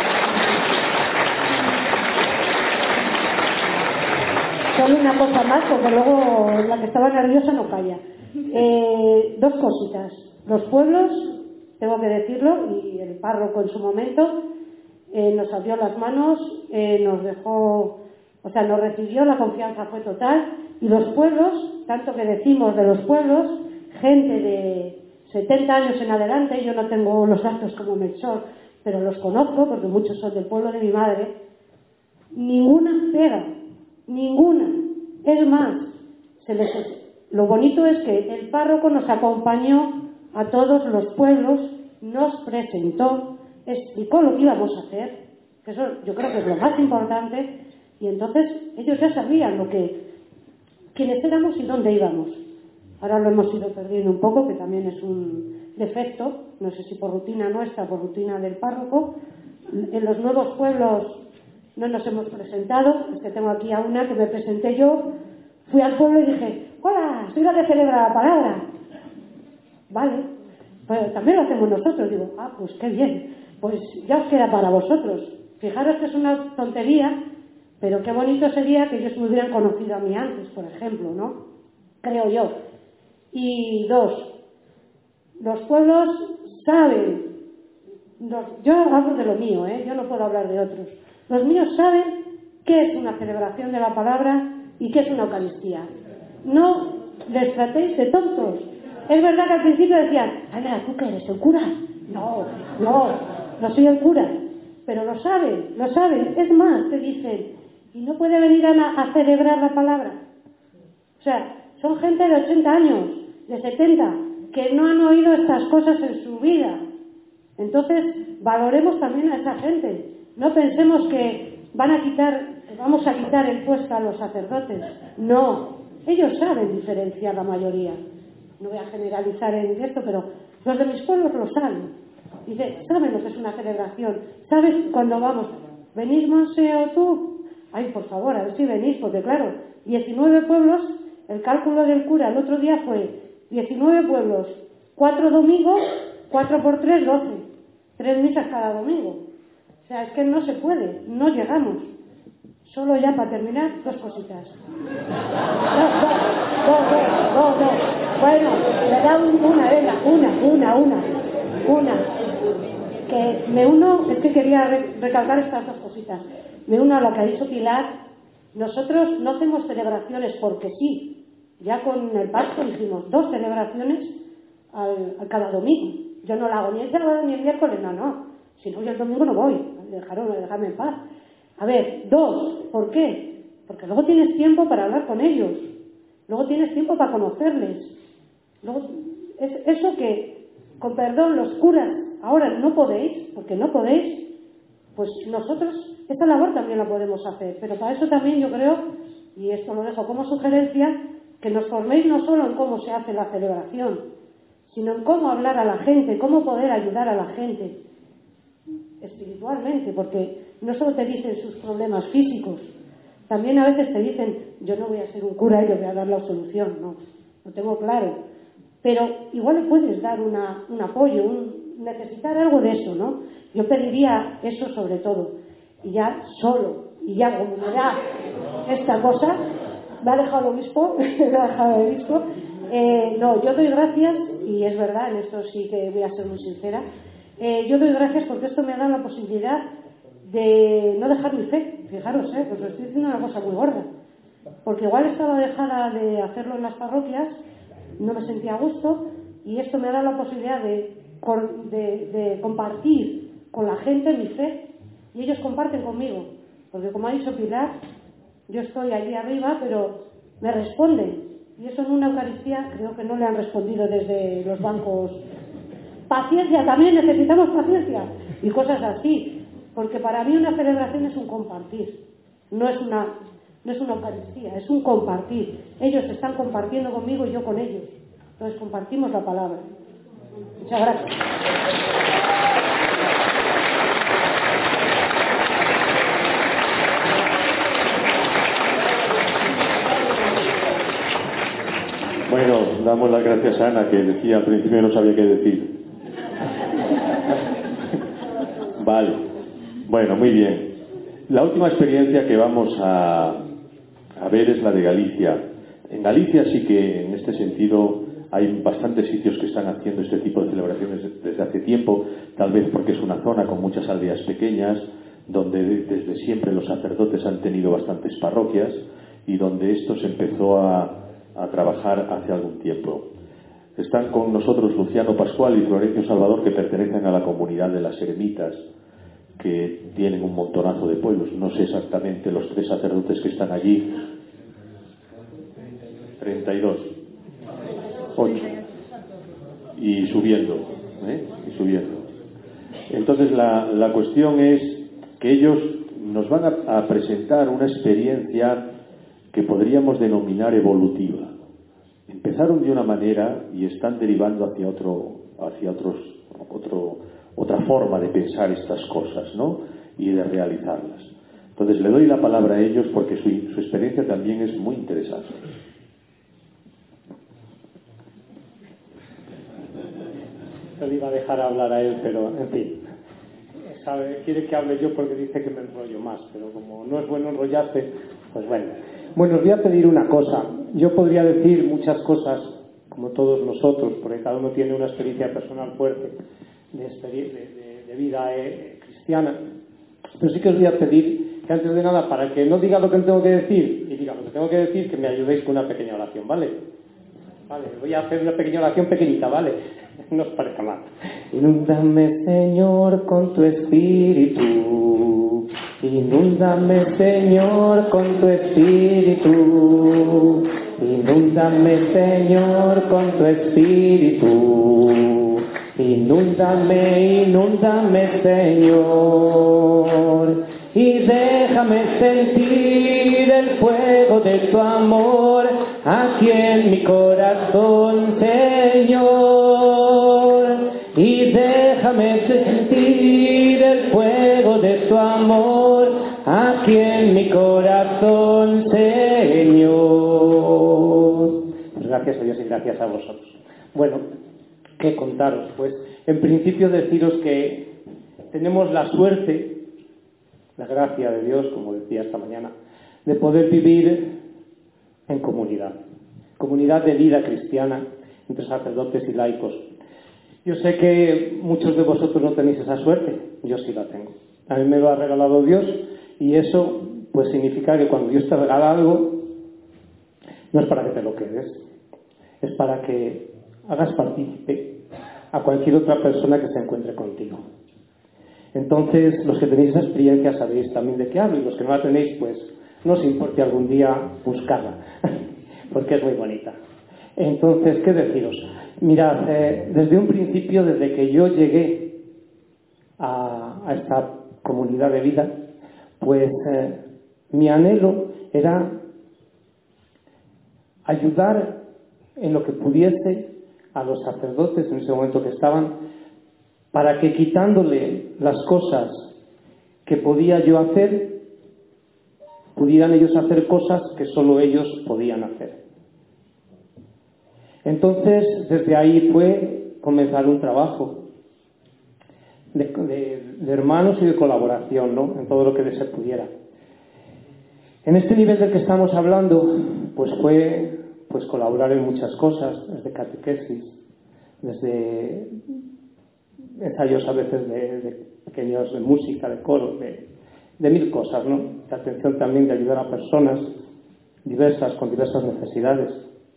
Solo una cosa más, porque luego la que estaba nerviosa no calla. Eh, dos cositas. Los pueblos, tengo que decirlo, y el párroco en su momento eh, nos abrió las manos, eh, nos dejó, o sea, nos recibió, la confianza fue total, y los pueblos, tanto que decimos de los pueblos, gente de setenta años en adelante, yo no tengo los datos como Melchor, pero los conozco porque muchos son del pueblo de mi madre, ninguna pega, ninguna. Es más, se les... lo bonito es que el párroco nos acompañó a todos los pueblos, nos presentó, explicó lo que íbamos a hacer, que eso yo creo que es lo más importante, y entonces ellos ya sabían lo que, quiénes éramos y dónde íbamos. Ahora lo hemos ido perdiendo un poco, que también es un defecto, no sé si por rutina nuestra, por rutina del párroco. En los nuevos pueblos no nos hemos presentado, es que tengo aquí a una que me presenté yo, fui al pueblo y dije, hola, soy la que celebra la palabra. Vale, pues también lo hacemos nosotros. Digo, ah, pues qué bien, pues ya os queda para vosotros. Fijaros que es una tontería, pero qué bonito sería que ellos me hubieran conocido a mí antes, por ejemplo, ¿no? Creo yo. Y dos, los pueblos saben, los, yo hablo de lo mío, ¿eh? Yo no puedo hablar de otros. Los míos saben qué es una celebración de la palabra y qué es una Eucaristía. No les tratéis de tontos. Es verdad que al principio decían, Ana, ¿tú qué eres, el cura? No, no, no soy el cura. Pero lo saben, lo saben. Es más, te dicen, ¿y no puede venir Ana a celebrar la palabra? O sea, son gente de ochenta años, de setenta, que no han oído estas cosas en su vida. Entonces, valoremos también a esa gente. No pensemos que van a quitar, que vamos a quitar el puesto a los sacerdotes. No, ellos saben diferenciar la mayoría. No voy a generalizar en esto, pero los de mis pueblos lo saben. Dice, saben lo que es una celebración. ¿Sabes cuando vamos? ¿Venís, Monse, o tú? Ay, por favor, a ver si venís, porque claro, diecinueve pueblos, el cálculo del cura el otro día fue diecinueve pueblos, cuatro domingos, cuatro por tres, doce. Tres misas cada domingo. O sea, es que no se puede, no llegamos. Solo ya para terminar, dos cositas. Dos, dos, dos, dos, dos, dos. Bueno, le da una, venga, una, una, una, una. que me uno, es que quería re recalcar estas dos cositas. Me uno a lo que ha dicho Pilar. Nosotros no hacemos celebraciones porque sí. Ya con el pacto dijimos dos celebraciones al, al cada domingo. Yo no la hago ni el sábado ni el miércoles, no, no. Si no, yo el domingo no voy. Dejaron, dejarme en paz. A ver, dos. ¿Por qué? Porque luego tienes tiempo para hablar con ellos. Luego tienes tiempo para conocerles. Luego, es, eso que, con perdón, los curas ahora no podéis, porque no podéis, pues nosotros esta labor también la podemos hacer. Pero para eso también yo creo, y esto lo dejo como sugerencia, que nos forméis no solo en cómo se hace la celebración, sino en cómo hablar a la gente, cómo poder ayudar a la gente espiritualmente, porque no solo te dicen sus problemas físicos, también a veces te dicen, yo no voy a ser un cura y le voy a dar la solución, no, lo tengo claro, pero igual le puedes dar una, un apoyo, un, necesitar algo de eso, ¿no? Yo pediría eso sobre todo, y ya solo, y ya como me da esta cosa, me ha dejado el obispo, me ha dejado el obispo, eh, no, yo doy gracias, y es verdad, en esto sí que voy a ser muy sincera, eh, yo doy gracias porque esto me ha dado la posibilidad de no dejar mi fe. Fijaros, eh, pues os estoy diciendo una cosa muy gorda, porque igual estaba dejada de hacerlo en las parroquias, no me sentía a gusto, y esto me ha dado la posibilidad de, de, de compartir con la gente mi fe, y ellos comparten conmigo, porque como ha dicho Pilar, yo estoy allí arriba, pero me responden, y eso en una Eucaristía creo que no le han respondido desde los bancos. Paciencia, también necesitamos paciencia, y cosas así, porque para mí una celebración es un compartir, no es una, no es una Eucaristía, es un compartir. Ellos están compartiendo conmigo y yo con ellos, entonces compartimos la palabra. Muchas gracias. Bueno, damos las gracias a Ana, que decía al principio que no sabía qué decir. Vale, bueno, muy bien. La última experiencia que vamos a, a ver es la de Galicia. En Galicia sí que en este sentido hay bastantes sitios que están haciendo este tipo de celebraciones desde hace tiempo, tal vez porque es una zona con muchas aldeas pequeñas, donde desde siempre los sacerdotes han tenido bastantes parroquias y donde esto se empezó a, a trabajar hace algún tiempo. Están con nosotros Luciano Pascual y Florencio Salvador, que pertenecen a la comunidad de las Eremitas, que tienen un montonazo de pueblos. No sé exactamente los tres sacerdotes que están allí. treinta y dos. ocho. Y subiendo. ¿eh? Y subiendo. Entonces la, la cuestión es que ellos nos van a, a presentar una experiencia que podríamos denominar evolutiva. Empezaron de una manera y están derivando hacia otro, hacia otros, otro, otra forma de pensar estas cosas, ¿no? Y de realizarlas. Entonces le doy la palabra a ellos porque su, su experiencia también es muy interesante. Yo le iba a dejar hablar a él, pero en fin, sabe, quiere que hable yo porque dice que me enrollo más, pero como no es bueno enrollarse, pues bueno. Bueno, os voy a pedir una cosa. Yo podría decir muchas cosas, como todos nosotros, porque cada uno tiene una experiencia personal fuerte de, de, de, de vida eh, cristiana, pero sí que os voy a pedir que antes de nada, para que no diga lo que tengo que decir y diga lo que tengo que decir, que me ayudéis con una pequeña oración, ¿vale? Vale, voy a hacer una pequeña oración pequeñita, ¿vale? No os parezca mal. Inúndame, Señor, con tu espíritu. Inúndame, Señor, con tu espíritu. Inúndame, Señor, con tu espíritu. Inúndame, inúndame, Señor. Y déjame sentir el fuego de tu amor aquí en mi corazón, Señor. Y déjame sentir el fuego de tu amor aquí en mi corazón, Señor. Pues gracias a Dios y gracias a vosotros. Bueno, ¿qué contaros? Pues en principio deciros que tenemos la suerte, la gracia de Dios, como decía esta mañana, de poder vivir en comunidad, comunidad de vida cristiana entre sacerdotes y laicos. Yo sé que muchos de vosotros no tenéis esa suerte, yo sí la tengo. A mí me lo ha regalado Dios y eso pues significa que cuando Dios te regala algo no es para que te lo quedes, es para que hagas partícipe a cualquier otra persona que se encuentre contigo. Entonces, los que tenéis esa experiencia sabéis también de qué hablo, y los que no la tenéis, pues no os importe algún día buscarla, porque es muy bonita. Entonces, ¿qué deciros? Mirad, eh, desde un principio, desde que yo llegué a, a esta comunidad de vida, pues eh, mi anhelo era ayudar en lo que pudiese a los sacerdotes en ese momento que estaban, para que quitándole las cosas que podía yo hacer, pudieran ellos hacer cosas que solo ellos podían hacer. Entonces, desde ahí fue comenzar un trabajo de, de, de hermanos y de colaboración, ¿no?, en todo lo que se pudiera. En este nivel del que estamos hablando, pues fue pues colaborar en muchas cosas, desde catequesis, desde ensayos a veces de, de pequeños de música, de coro, de, de mil cosas, ¿no? De atención también, de ayudar a personas diversas, con diversas necesidades.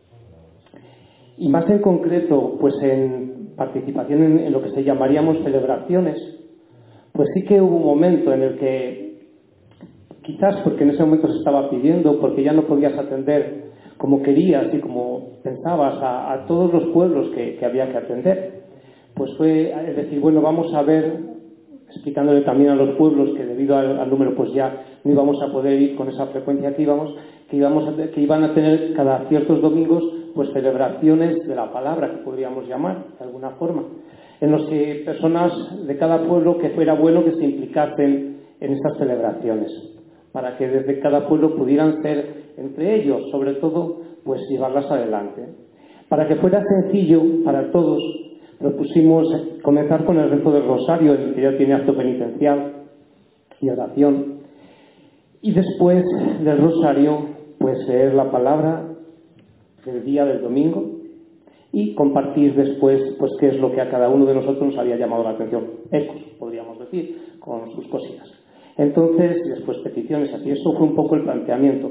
Y más en concreto, pues en participación en, en lo que se llamaríamos celebraciones, pues sí que hubo un momento en el que, quizás porque en ese momento se estaba pidiendo, porque ya no podías atender como querías y como pensabas a, a todos los pueblos que, que había que atender, pues fue es decir, bueno, vamos a ver, explicándole también a los pueblos que debido al, al número pues ya no íbamos a poder ir con esa frecuencia que íbamos, que, íbamos a, que iban a tener cada ciertos domingos pues celebraciones de la palabra, que podríamos llamar de alguna forma, en los que personas de cada pueblo que fuera bueno que se implicasen en estas celebraciones, para que desde cada pueblo pudieran ser entre ellos, sobre todo, pues llevarlas adelante. Para que fuera sencillo para todos, propusimos comenzar con el rezo del rosario, el que ya tiene acto penitencial y oración, y después del rosario, pues leer la palabra del día del domingo y compartir después, pues qué es lo que a cada uno de nosotros nos había llamado la atención, ecos, podríamos decir, con sus cosillas. Entonces, después peticiones, así, eso fue un poco el planteamiento.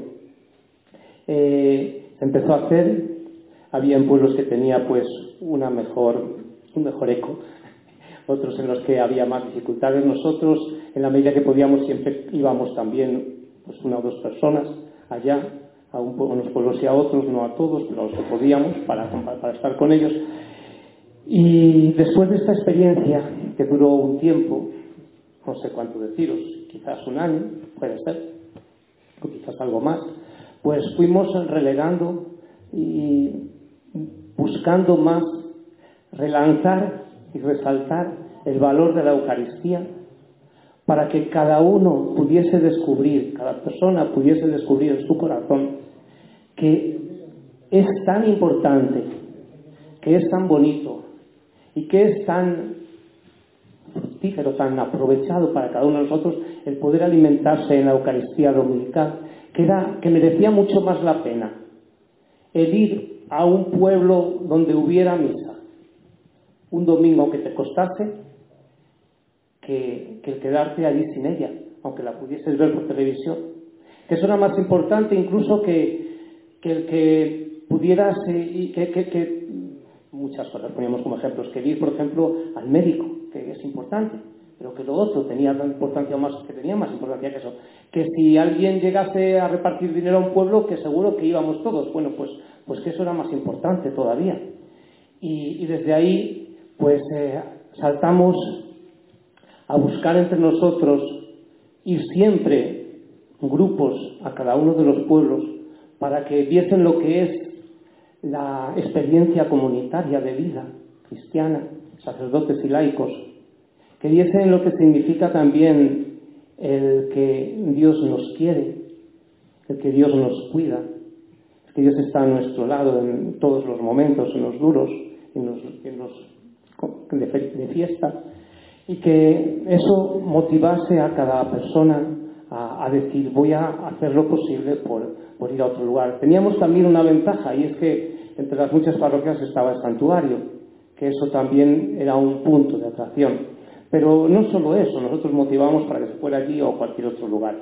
Eh, se empezó a hacer, había en pueblos que tenía pues una mejor, un mejor eco, otros en los que había más dificultades. Nosotros, en la medida que podíamos, siempre íbamos también pues una o dos personas allá, a, un, a unos pueblos y a otros, no a todos, pero a los que podíamos para, para estar con ellos. Y después de esta experiencia, que duró un tiempo, no sé cuánto deciros, quizás un año, puede ser, o quizás algo más, pues fuimos relegando y buscando más relanzar y resaltar el valor de la Eucaristía, para que cada uno pudiese descubrir, cada persona pudiese descubrir en su corazón que es tan importante, que es tan bonito y que es tan fructífero, tan aprovechado para cada uno de nosotros el poder alimentarse en la Eucaristía dominical, que, era, que merecía mucho más la pena el ir a un pueblo donde hubiera misa un domingo, aunque te costase, que, que el quedarte allí sin ella, aunque la pudieses ver por televisión, que eso era más importante incluso que, que el que pudieras y que, que, que muchas cosas poníamos como ejemplos, que ir por ejemplo al médico, que es importante, pero que lo otro tenía tanta importancia o más, que tenía más importancia que eso, que si alguien llegase a repartir dinero a un pueblo, que seguro que íbamos todos, bueno, pues, pues que eso era más importante todavía. Y, y desde ahí pues eh, saltamos a buscar entre nosotros ir siempre grupos a cada uno de los pueblos para que viesen lo que es la experiencia comunitaria de vida cristiana, sacerdotes y laicos, que viesen lo que significa también el que Dios nos quiere, el que Dios nos cuida, el que Dios está a nuestro lado en todos los momentos, en los duros, en los, en los de, de fiesta, y que eso motivase a cada persona a, a decir voy a hacer lo posible por, por ir a otro lugar. Teníamos también una ventaja, y es que entre las muchas parroquias estaba el santuario, que eso también era un punto de atracción. Pero no solo eso, nosotros motivamos para que se fuera allí o cualquier otro lugar.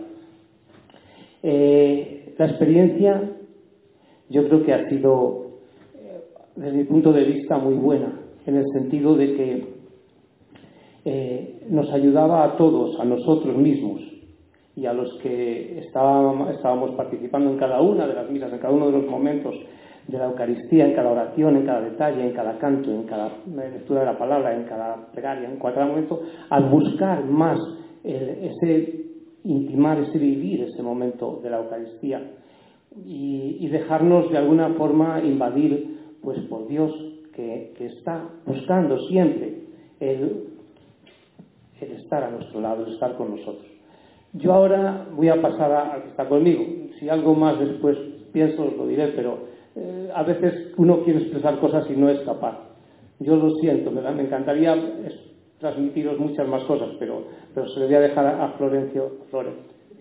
Eh, la experiencia yo creo que ha sido, desde mi punto de vista, muy buena, en el sentido de que eh, nos ayudaba a todos, a nosotros mismos y a los que estábamos, estábamos participando en cada una de las misas, en cada uno de los momentos de la Eucaristía, en cada oración, en cada detalle, en cada canto, en cada lectura de la palabra, en cada plegaria, en cada momento, al buscar más el, ese intimar, ese vivir ese momento de la Eucaristía y, y dejarnos de alguna forma invadir pues por Dios, que, que está buscando siempre el, el estar a nuestro lado, el estar con nosotros. Yo ahora voy a pasar al que está conmigo. Si algo más después pienso os lo diré, pero eh, a veces uno quiere expresar cosas y no es capaz. Yo lo siento, me, me encantaría transmitiros muchas más cosas, pero, pero se le voy a dejar a, a Florencio Flores.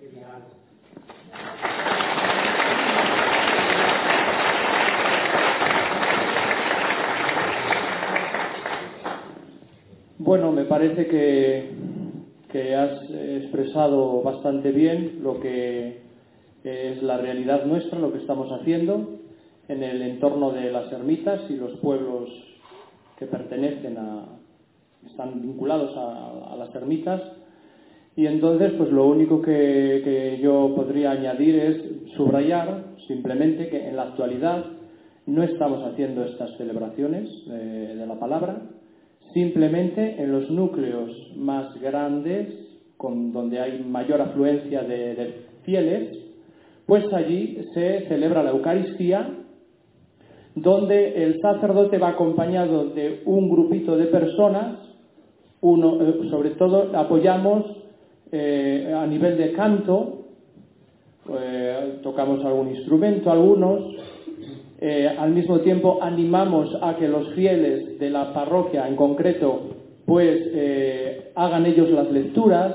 Bueno, me parece que, que has expresado bastante bien lo que es la realidad nuestra, lo que estamos haciendo en el entorno de las ermitas y los pueblos que pertenecen a, están vinculados a, a las ermitas. Y entonces, pues lo único que, que yo podría añadir es subrayar simplemente que en la actualidad no estamos haciendo estas celebraciones de, de la palabra. Simplemente en los núcleos más grandes, con, donde hay mayor afluencia de, de fieles, pues allí se celebra la Eucaristía, donde el sacerdote va acompañado de un grupito de personas. Uno, eh, sobre todo apoyamos eh, a nivel de canto, eh, tocamos algún instrumento, algunos. Eh, al mismo tiempo animamos a que los fieles de la parroquia en concreto pues eh, hagan ellos las lecturas,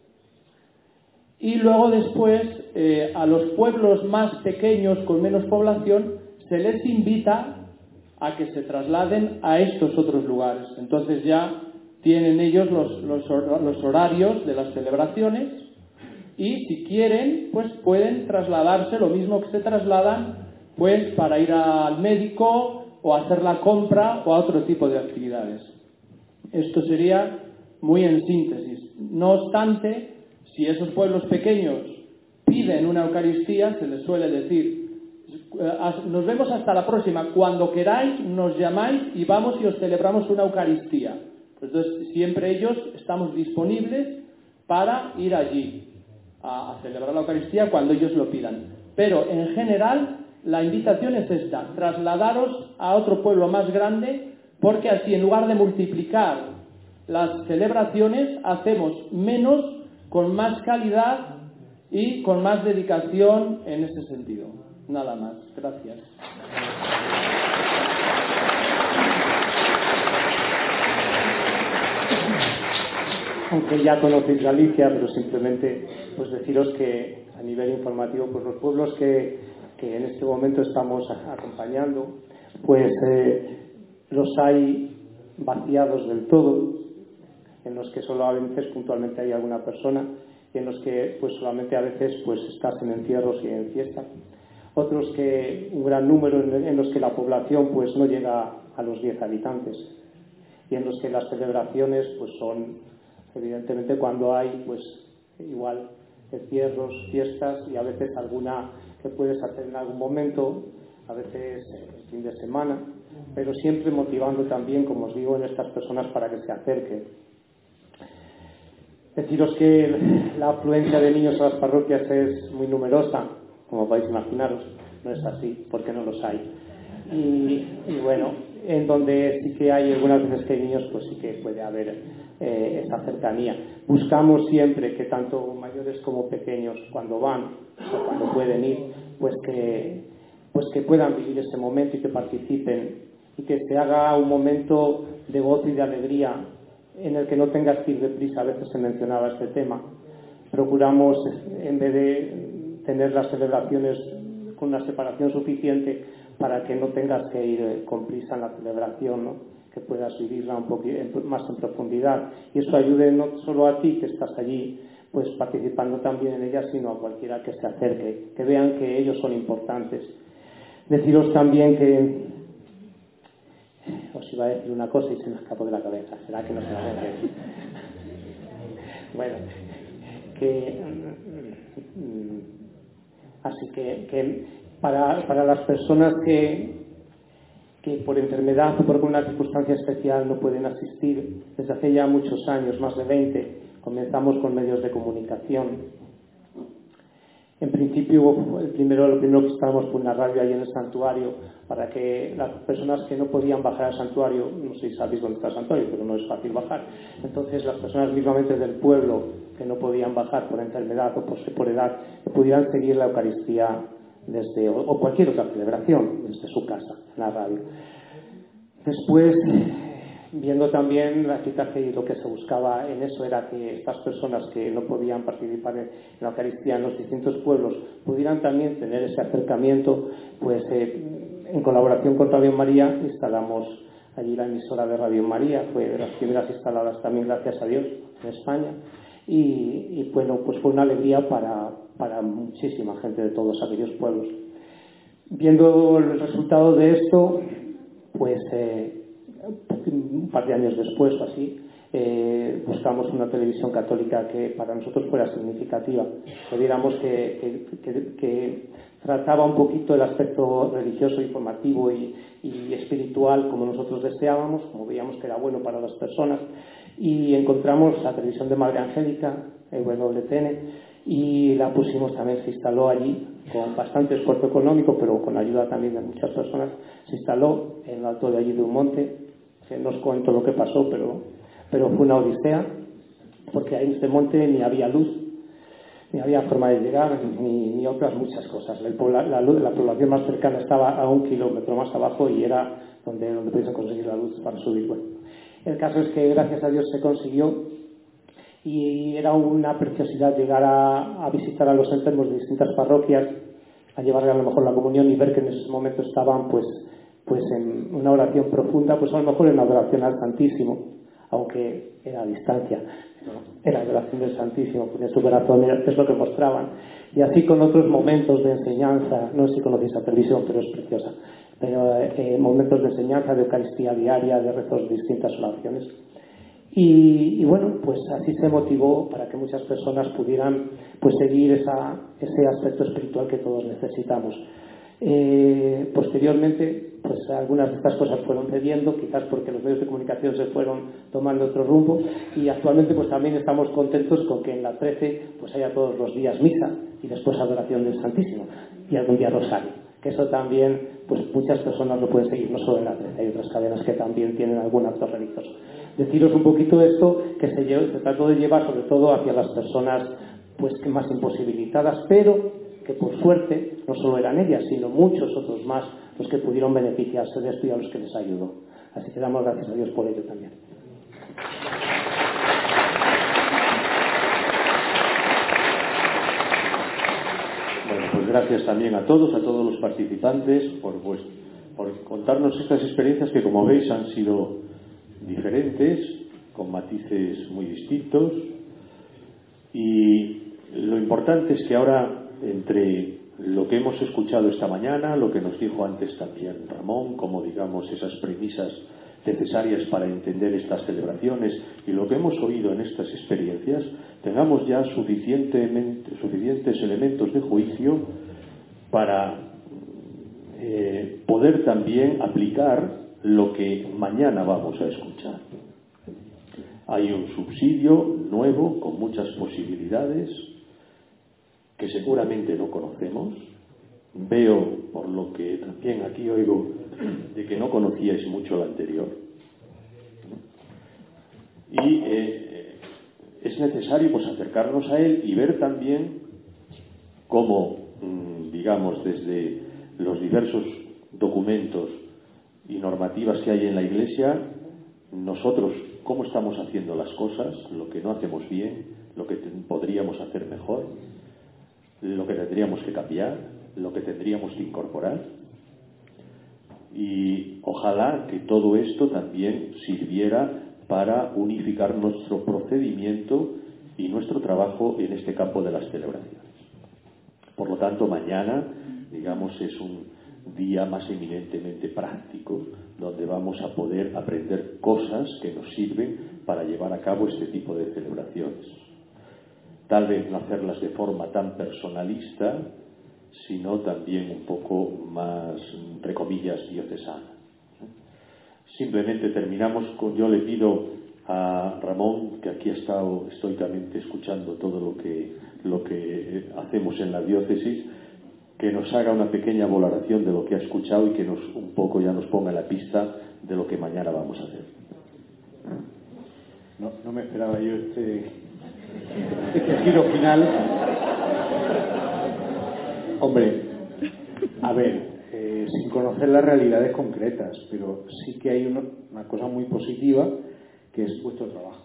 y luego después eh, a los pueblos más pequeños con menos población se les invita a que se trasladen a estos otros lugares. Entonces ya tienen ellos los, los, los horarios de las celebraciones, y si quieren pues pueden trasladarse lo mismo que se trasladan pues para ir al médico o a hacer la compra o a otro tipo de actividades. Esto sería muy en síntesis. No obstante, si esos pueblos pequeños piden una Eucaristía, se les suele decir: nos vemos hasta la próxima, cuando queráis nos llamáis y vamos y os celebramos una Eucaristía. Entonces siempre ellos estamos disponibles para ir allí a, a celebrar la Eucaristía cuando ellos lo pidan. Pero en general la invitación es esta: trasladaros a otro pueblo más grande, porque así, en lugar de multiplicar las celebraciones, hacemos menos con más calidad y con más dedicación en ese sentido. Nada más. Gracias. Aunque ya conocéis Galicia, pero simplemente pues deciros que a nivel informativo, pues los pueblos que que en este momento estamos acompañando, pues eh, los hay vaciados del todo, en los que solo a veces puntualmente hay alguna persona, y en los que pues solamente a veces pues estás en encierros y en fiesta. Otros que un gran número en, en los que la población pues no llega a los diez habitantes, y en los que las celebraciones pues son evidentemente cuando hay pues igual encierros, fiestas, y a veces alguna que puedes hacer en algún momento, a veces el fin de semana, pero siempre motivando también, como os digo, en estas personas para que se acerquen. Deciros que la afluencia de niños a las parroquias es muy numerosa, como podéis imaginaros. No es así, porque no los hay. Y, y bueno, en donde sí que hay algunas veces que hay niños, pues sí que puede haber eh, esa cercanía. Buscamos siempre que tanto mayores como pequeños, cuando van o cuando pueden ir, pues que, pues que puedan vivir ese momento y que participen, y que se haga un momento de gozo y de alegría en el que no tengas que ir deprisa. A veces se mencionaba este tema. Procuramos, en vez de tener las celebraciones con una separación suficiente, para que no tengas que ir con prisa en la celebración, ¿no? Que que puedas vivirla un poquito más en profundidad, y eso ayude no solo a ti que estás allí pues participando también en ella, sino a cualquiera que se acerque, que vean que ellos son importantes. Deciros también que os iba a decir una cosa y se me escapó de la cabeza, será que no se me va a decir. Bueno, que así que, que para, para las personas que que por enfermedad o por alguna circunstancia especial no pueden asistir, desde hace ya muchos años, más de veinte, comenzamos con medios de comunicación. En principio, el primero, lo primero que estábamos fue una radio ahí en el santuario para que las personas que no podían bajar al santuario, no sé si sabéis dónde está el santuario, pero no es fácil bajar, entonces las personas mismamente del pueblo que no podían bajar por enfermedad o por, por edad, que pudieran seguir la Eucaristía desde, o, o cualquier otra celebración desde su casa, en la radio. Después, viendo también la eficacia y lo que se buscaba en eso era que estas personas que no podían participar en la Eucaristía en los distintos pueblos pudieran también tener ese acercamiento, pues eh, en colaboración con Radio María instalamos allí la emisora de Radio María, fue de las primeras instaladas también, gracias a Dios, en España, y, y bueno, pues fue una alegría para, para muchísima gente de todos aquellos pueblos. Viendo el resultado de esto, pues eh, un par de años después o así, eh, buscamos una televisión católica que para nosotros fuera significativa, que viéramos que, que, que, que trataba un poquito el aspecto religioso, informativo y, y espiritual como nosotros deseábamos, como veíamos que era bueno para las personas, y encontramos la televisión de Madre Angélica, E W T N, y la pusimos también, se instaló allí con bastante esfuerzo económico, pero con ayuda también de muchas personas, se instaló en lo alto de allí de un monte, que no os cuento lo que pasó, pero, pero fue una odisea, porque ahí en este monte ni había luz, ni había forma de llegar, ni, ni otras muchas cosas. La, la, la población más cercana estaba a un kilómetro más abajo y era donde, donde podían conseguir la luz para subir. Bueno, el caso es que gracias a Dios se consiguió y era una preciosidad llegar a, a visitar a los enfermos de distintas parroquias, a llevarle a lo mejor la comunión y ver que en ese momento estaban pues, pues en una oración profunda, pues a lo mejor en la adoración al Santísimo, aunque era a distancia, era la adoración del Santísimo, porque su corazón es lo que mostraban. Y así con otros momentos de enseñanza, no sé si conocéis la televisión, pero es preciosa, pero eh, momentos de enseñanza, de Eucaristía diaria, de rezos de distintas oraciones. Y, y bueno, pues así se motivó para que muchas personas pudieran pues seguir esa, ese aspecto espiritual que todos necesitamos. Eh, posteriormente, pues algunas de estas cosas fueron cediendo, quizás porque los medios de comunicación se fueron tomando otro rumbo, y actualmente pues también estamos contentos con que en la trece pues haya todos los días misa y después adoración del Santísimo y algún día rosario, que eso también pues muchas personas lo pueden seguir, no solo en la trece, hay otras cadenas que también tienen algún acto religioso. Deciros un poquito esto que se, lleve, se trató de llevar sobre todo hacia las personas pues que más imposibilitadas, pero que por suerte no solo eran ellas, sino muchos otros más los que pudieron beneficiarse de esto y a los que les ayudó. Así que damos gracias a Dios por ello también. Bueno, pues gracias también a todos, a todos los participantes por, pues, por contarnos estas experiencias que, como veis, han sido diferentes, con matices muy distintos, y lo importante es que ahora, entre lo que hemos escuchado esta mañana, lo que nos dijo antes también Ramón, como digamos esas premisas necesarias para entender estas celebraciones, y lo que hemos oído en estas experiencias, tengamos ya suficientemente, suficientes elementos de juicio para eh, poder también aplicar lo que mañana vamos a escuchar. Hay un subsidio nuevo con muchas posibilidades que seguramente no conocemos. Veo, por lo que también aquí oigo, de que no conocíais mucho lo anterior. Y eh, es necesario pues acercarnos a él y ver también cómo, digamos, desde los diversos documentos y normativas que hay en la Iglesia, nosotros cómo estamos haciendo las cosas, lo que no hacemos bien, lo que podríamos hacer mejor, lo que tendríamos que cambiar, lo que tendríamos que incorporar. y ojalá que todo esto también sirviera para unificar nuestro procedimiento y nuestro trabajo en este campo de las celebraciones. Por lo tanto, mañana, digamos, es un día más eminentemente práctico, donde vamos a poder aprender cosas que nos sirven para llevar a cabo este tipo de celebraciones. Tal vez no hacerlas de forma tan personalista, sino también un poco más, entre comillas, diocesana. Simplemente terminamos con, yo le pido a Ramón, que aquí ha estado estoicamente escuchando todo lo que, lo que hacemos en la diócesis, que nos haga una pequeña valoración de lo que ha escuchado y que nos, un poco ya nos ponga en la pista de lo que mañana vamos a hacer. No, no me esperaba yo este, este giro final. Hombre, a ver, eh, sin conocer las realidades concretas, pero sí que hay una, una cosa muy positiva, que es vuestro trabajo,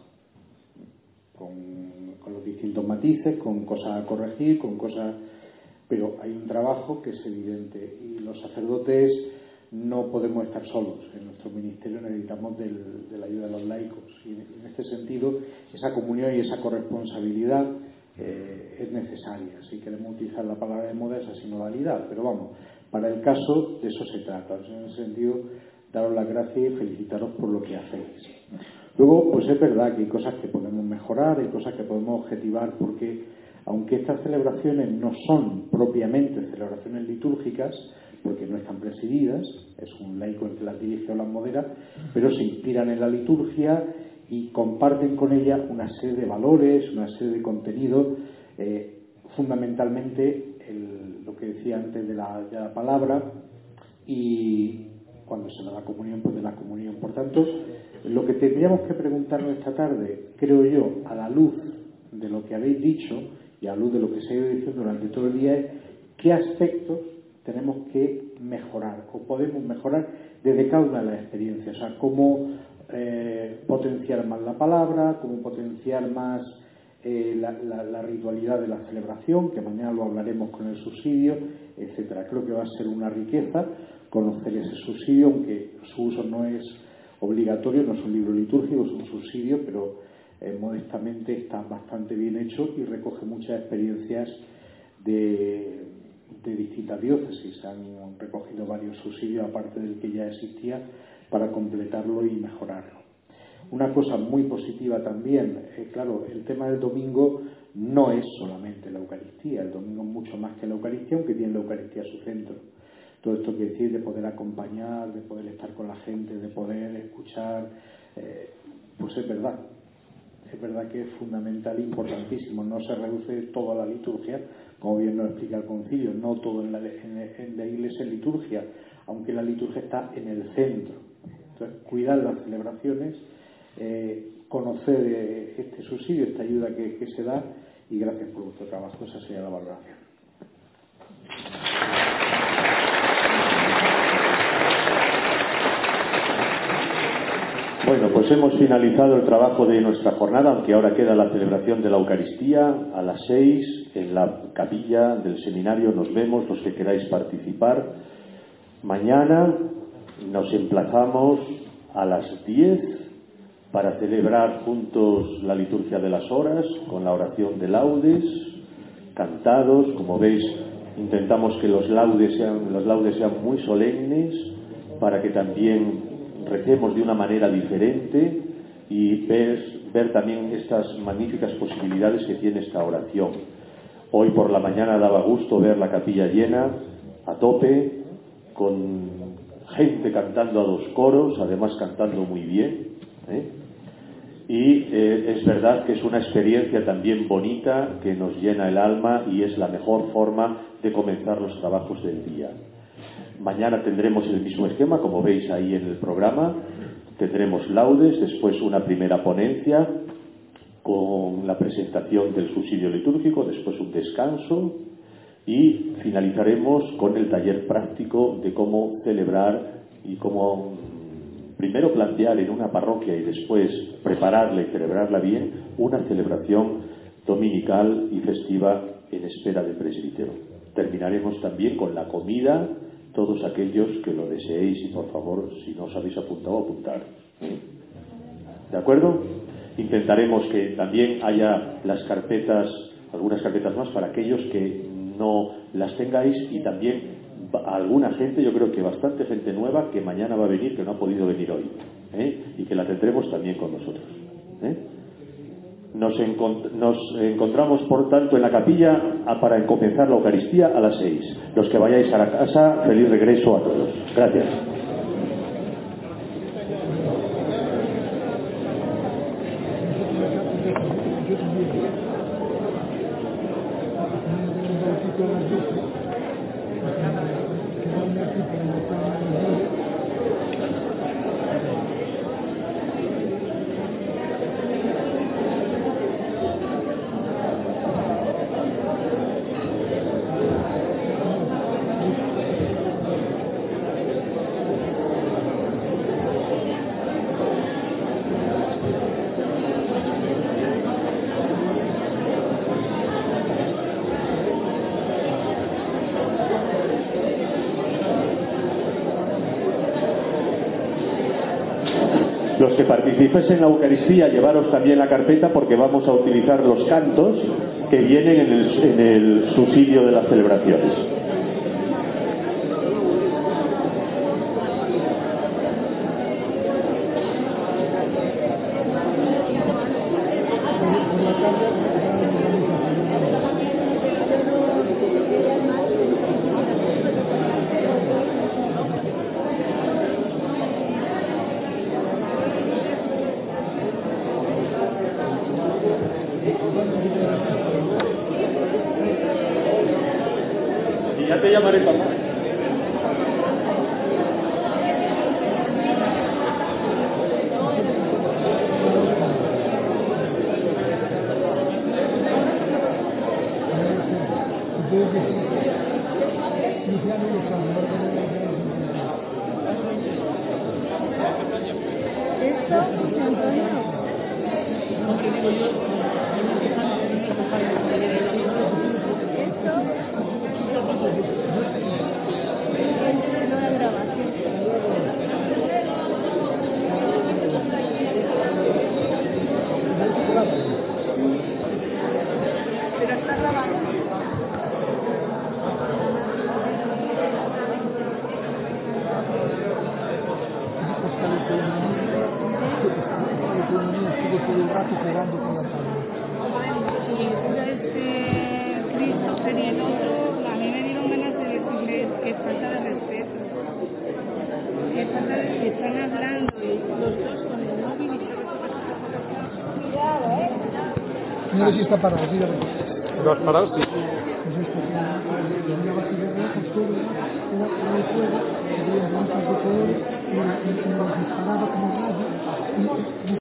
con, con los distintos matices, con cosas a corregir, con cosas, pero hay un trabajo que es evidente, y los sacerdotes no podemos estar solos. En nuestro ministerio necesitamos del, de la ayuda de los laicos, y en, en este sentido esa comunión y esa corresponsabilidad eh, es necesaria. Si queremos utilizar la palabra de moda, esa sinodalidad, pero vamos, para el caso de eso se trata. En ese sentido, daros las gracias y felicitaros por lo que hacéis. Luego, pues es verdad que hay cosas que podemos mejorar, hay cosas que podemos objetivar, porque aunque estas celebraciones no son propiamente celebraciones litúrgicas, porque no están presididas, es un laico el que las dirige o las modera, pero se inspiran en la liturgia y comparten con ella una serie de valores, una serie de contenidos, eh, fundamentalmente el, lo que decía antes de la, de la palabra, y cuando se da la comunión, pues de la comunión. Por tanto, lo que tendríamos que preguntarnos esta tarde, creo yo, a la luz de lo que habéis dicho y a la luz de lo que se ha ido diciendo durante todo el día, es qué aspectos tenemos que mejorar o podemos mejorar desde cada una de las experiencias. O sea, cómo eh, potenciar más la palabra, cómo potenciar más eh, la, la, la ritualidad de la celebración, que mañana lo hablaremos con el subsidio, etcétera. Creo que va a ser una riqueza conocer ese subsidio, aunque su uso no es obligatorio, no es un libro litúrgico, es un subsidio, pero eh, modestamente está bastante bien hecho y recoge muchas experiencias de, de distintas diócesis. Han recogido varios subsidios aparte del que ya existía para completarlo y mejorarlo. Una cosa muy positiva también, eh, claro, el tema del domingo no es solamente la Eucaristía, el domingo es mucho más que la Eucaristía, aunque tiene la Eucaristía a su centro. Todo esto quiere decir de poder acompañar, de poder estar con la gente, de poder escuchar, eh, pues es verdad, es verdad que es fundamental e importantísimo. No se reduce todo a la liturgia, como bien nos explica el concilio, no todo en la, en, en la iglesia es liturgia, aunque la liturgia está en el centro. Entonces, cuidar las celebraciones, eh, conocer eh, este subsidio, esta ayuda que, que se da, y gracias por vuestro trabajo. Esa sería la valoración. Bueno, pues hemos finalizado el trabajo de nuestra jornada, aunque ahora queda la celebración de la Eucaristía a las seis en la capilla del seminario. Nos vemos los que queráis participar. Mañana nos emplazamos a las diez para celebrar juntos la liturgia de las horas con la oración de laudes, cantados. Como veis, intentamos que los laudes sean, los laudes sean muy solemnes para que también recemos de una manera diferente y ver, ver también estas magníficas posibilidades que tiene esta oración. Hoy por la mañana daba gusto ver la capilla llena, a tope, con gente cantando a dos coros, además cantando muy bien, ¿eh? Y eh, es verdad que es una experiencia también bonita, que nos llena el alma y es la mejor forma de comenzar los trabajos del día. Mañana tendremos el mismo esquema, como veis ahí en el programa. Tendremos laudes, después una primera ponencia con la presentación del subsidio litúrgico, después un descanso y finalizaremos con el taller práctico de cómo celebrar y cómo primero plantear en una parroquia y después prepararla y celebrarla bien una celebración dominical y festiva en espera del presbítero. Terminaremos también con la comida todos aquellos que lo deseéis y por favor, si no os habéis apuntado, apuntar. ¿eh? ¿De acuerdo? Intentaremos que también haya las carpetas, algunas carpetas más para aquellos que no las tengáis, y también alguna gente, yo creo que bastante gente nueva que mañana va a venir, que no ha podido venir hoy, ¿eh? y que la tendremos también con nosotros. ¿eh? Nos, encont nos encontramos, por tanto, en la capilla para comenzar la Eucaristía a las seis. Los que vayáis a la casa, feliz regreso a todos. Gracias. Los que participéis en la Eucaristía, llevaros también la carpeta, porque vamos a utilizar los cantos que vienen en el, en el subsidio de las celebraciones. Y ya te llamaré papá. No sé si está parado, dígame. ¿No has parado? Sí. Pues esto, una base de rojos, todo era era el fuego, había blancas de colores, y, y, y los disparaba como rayos, y, y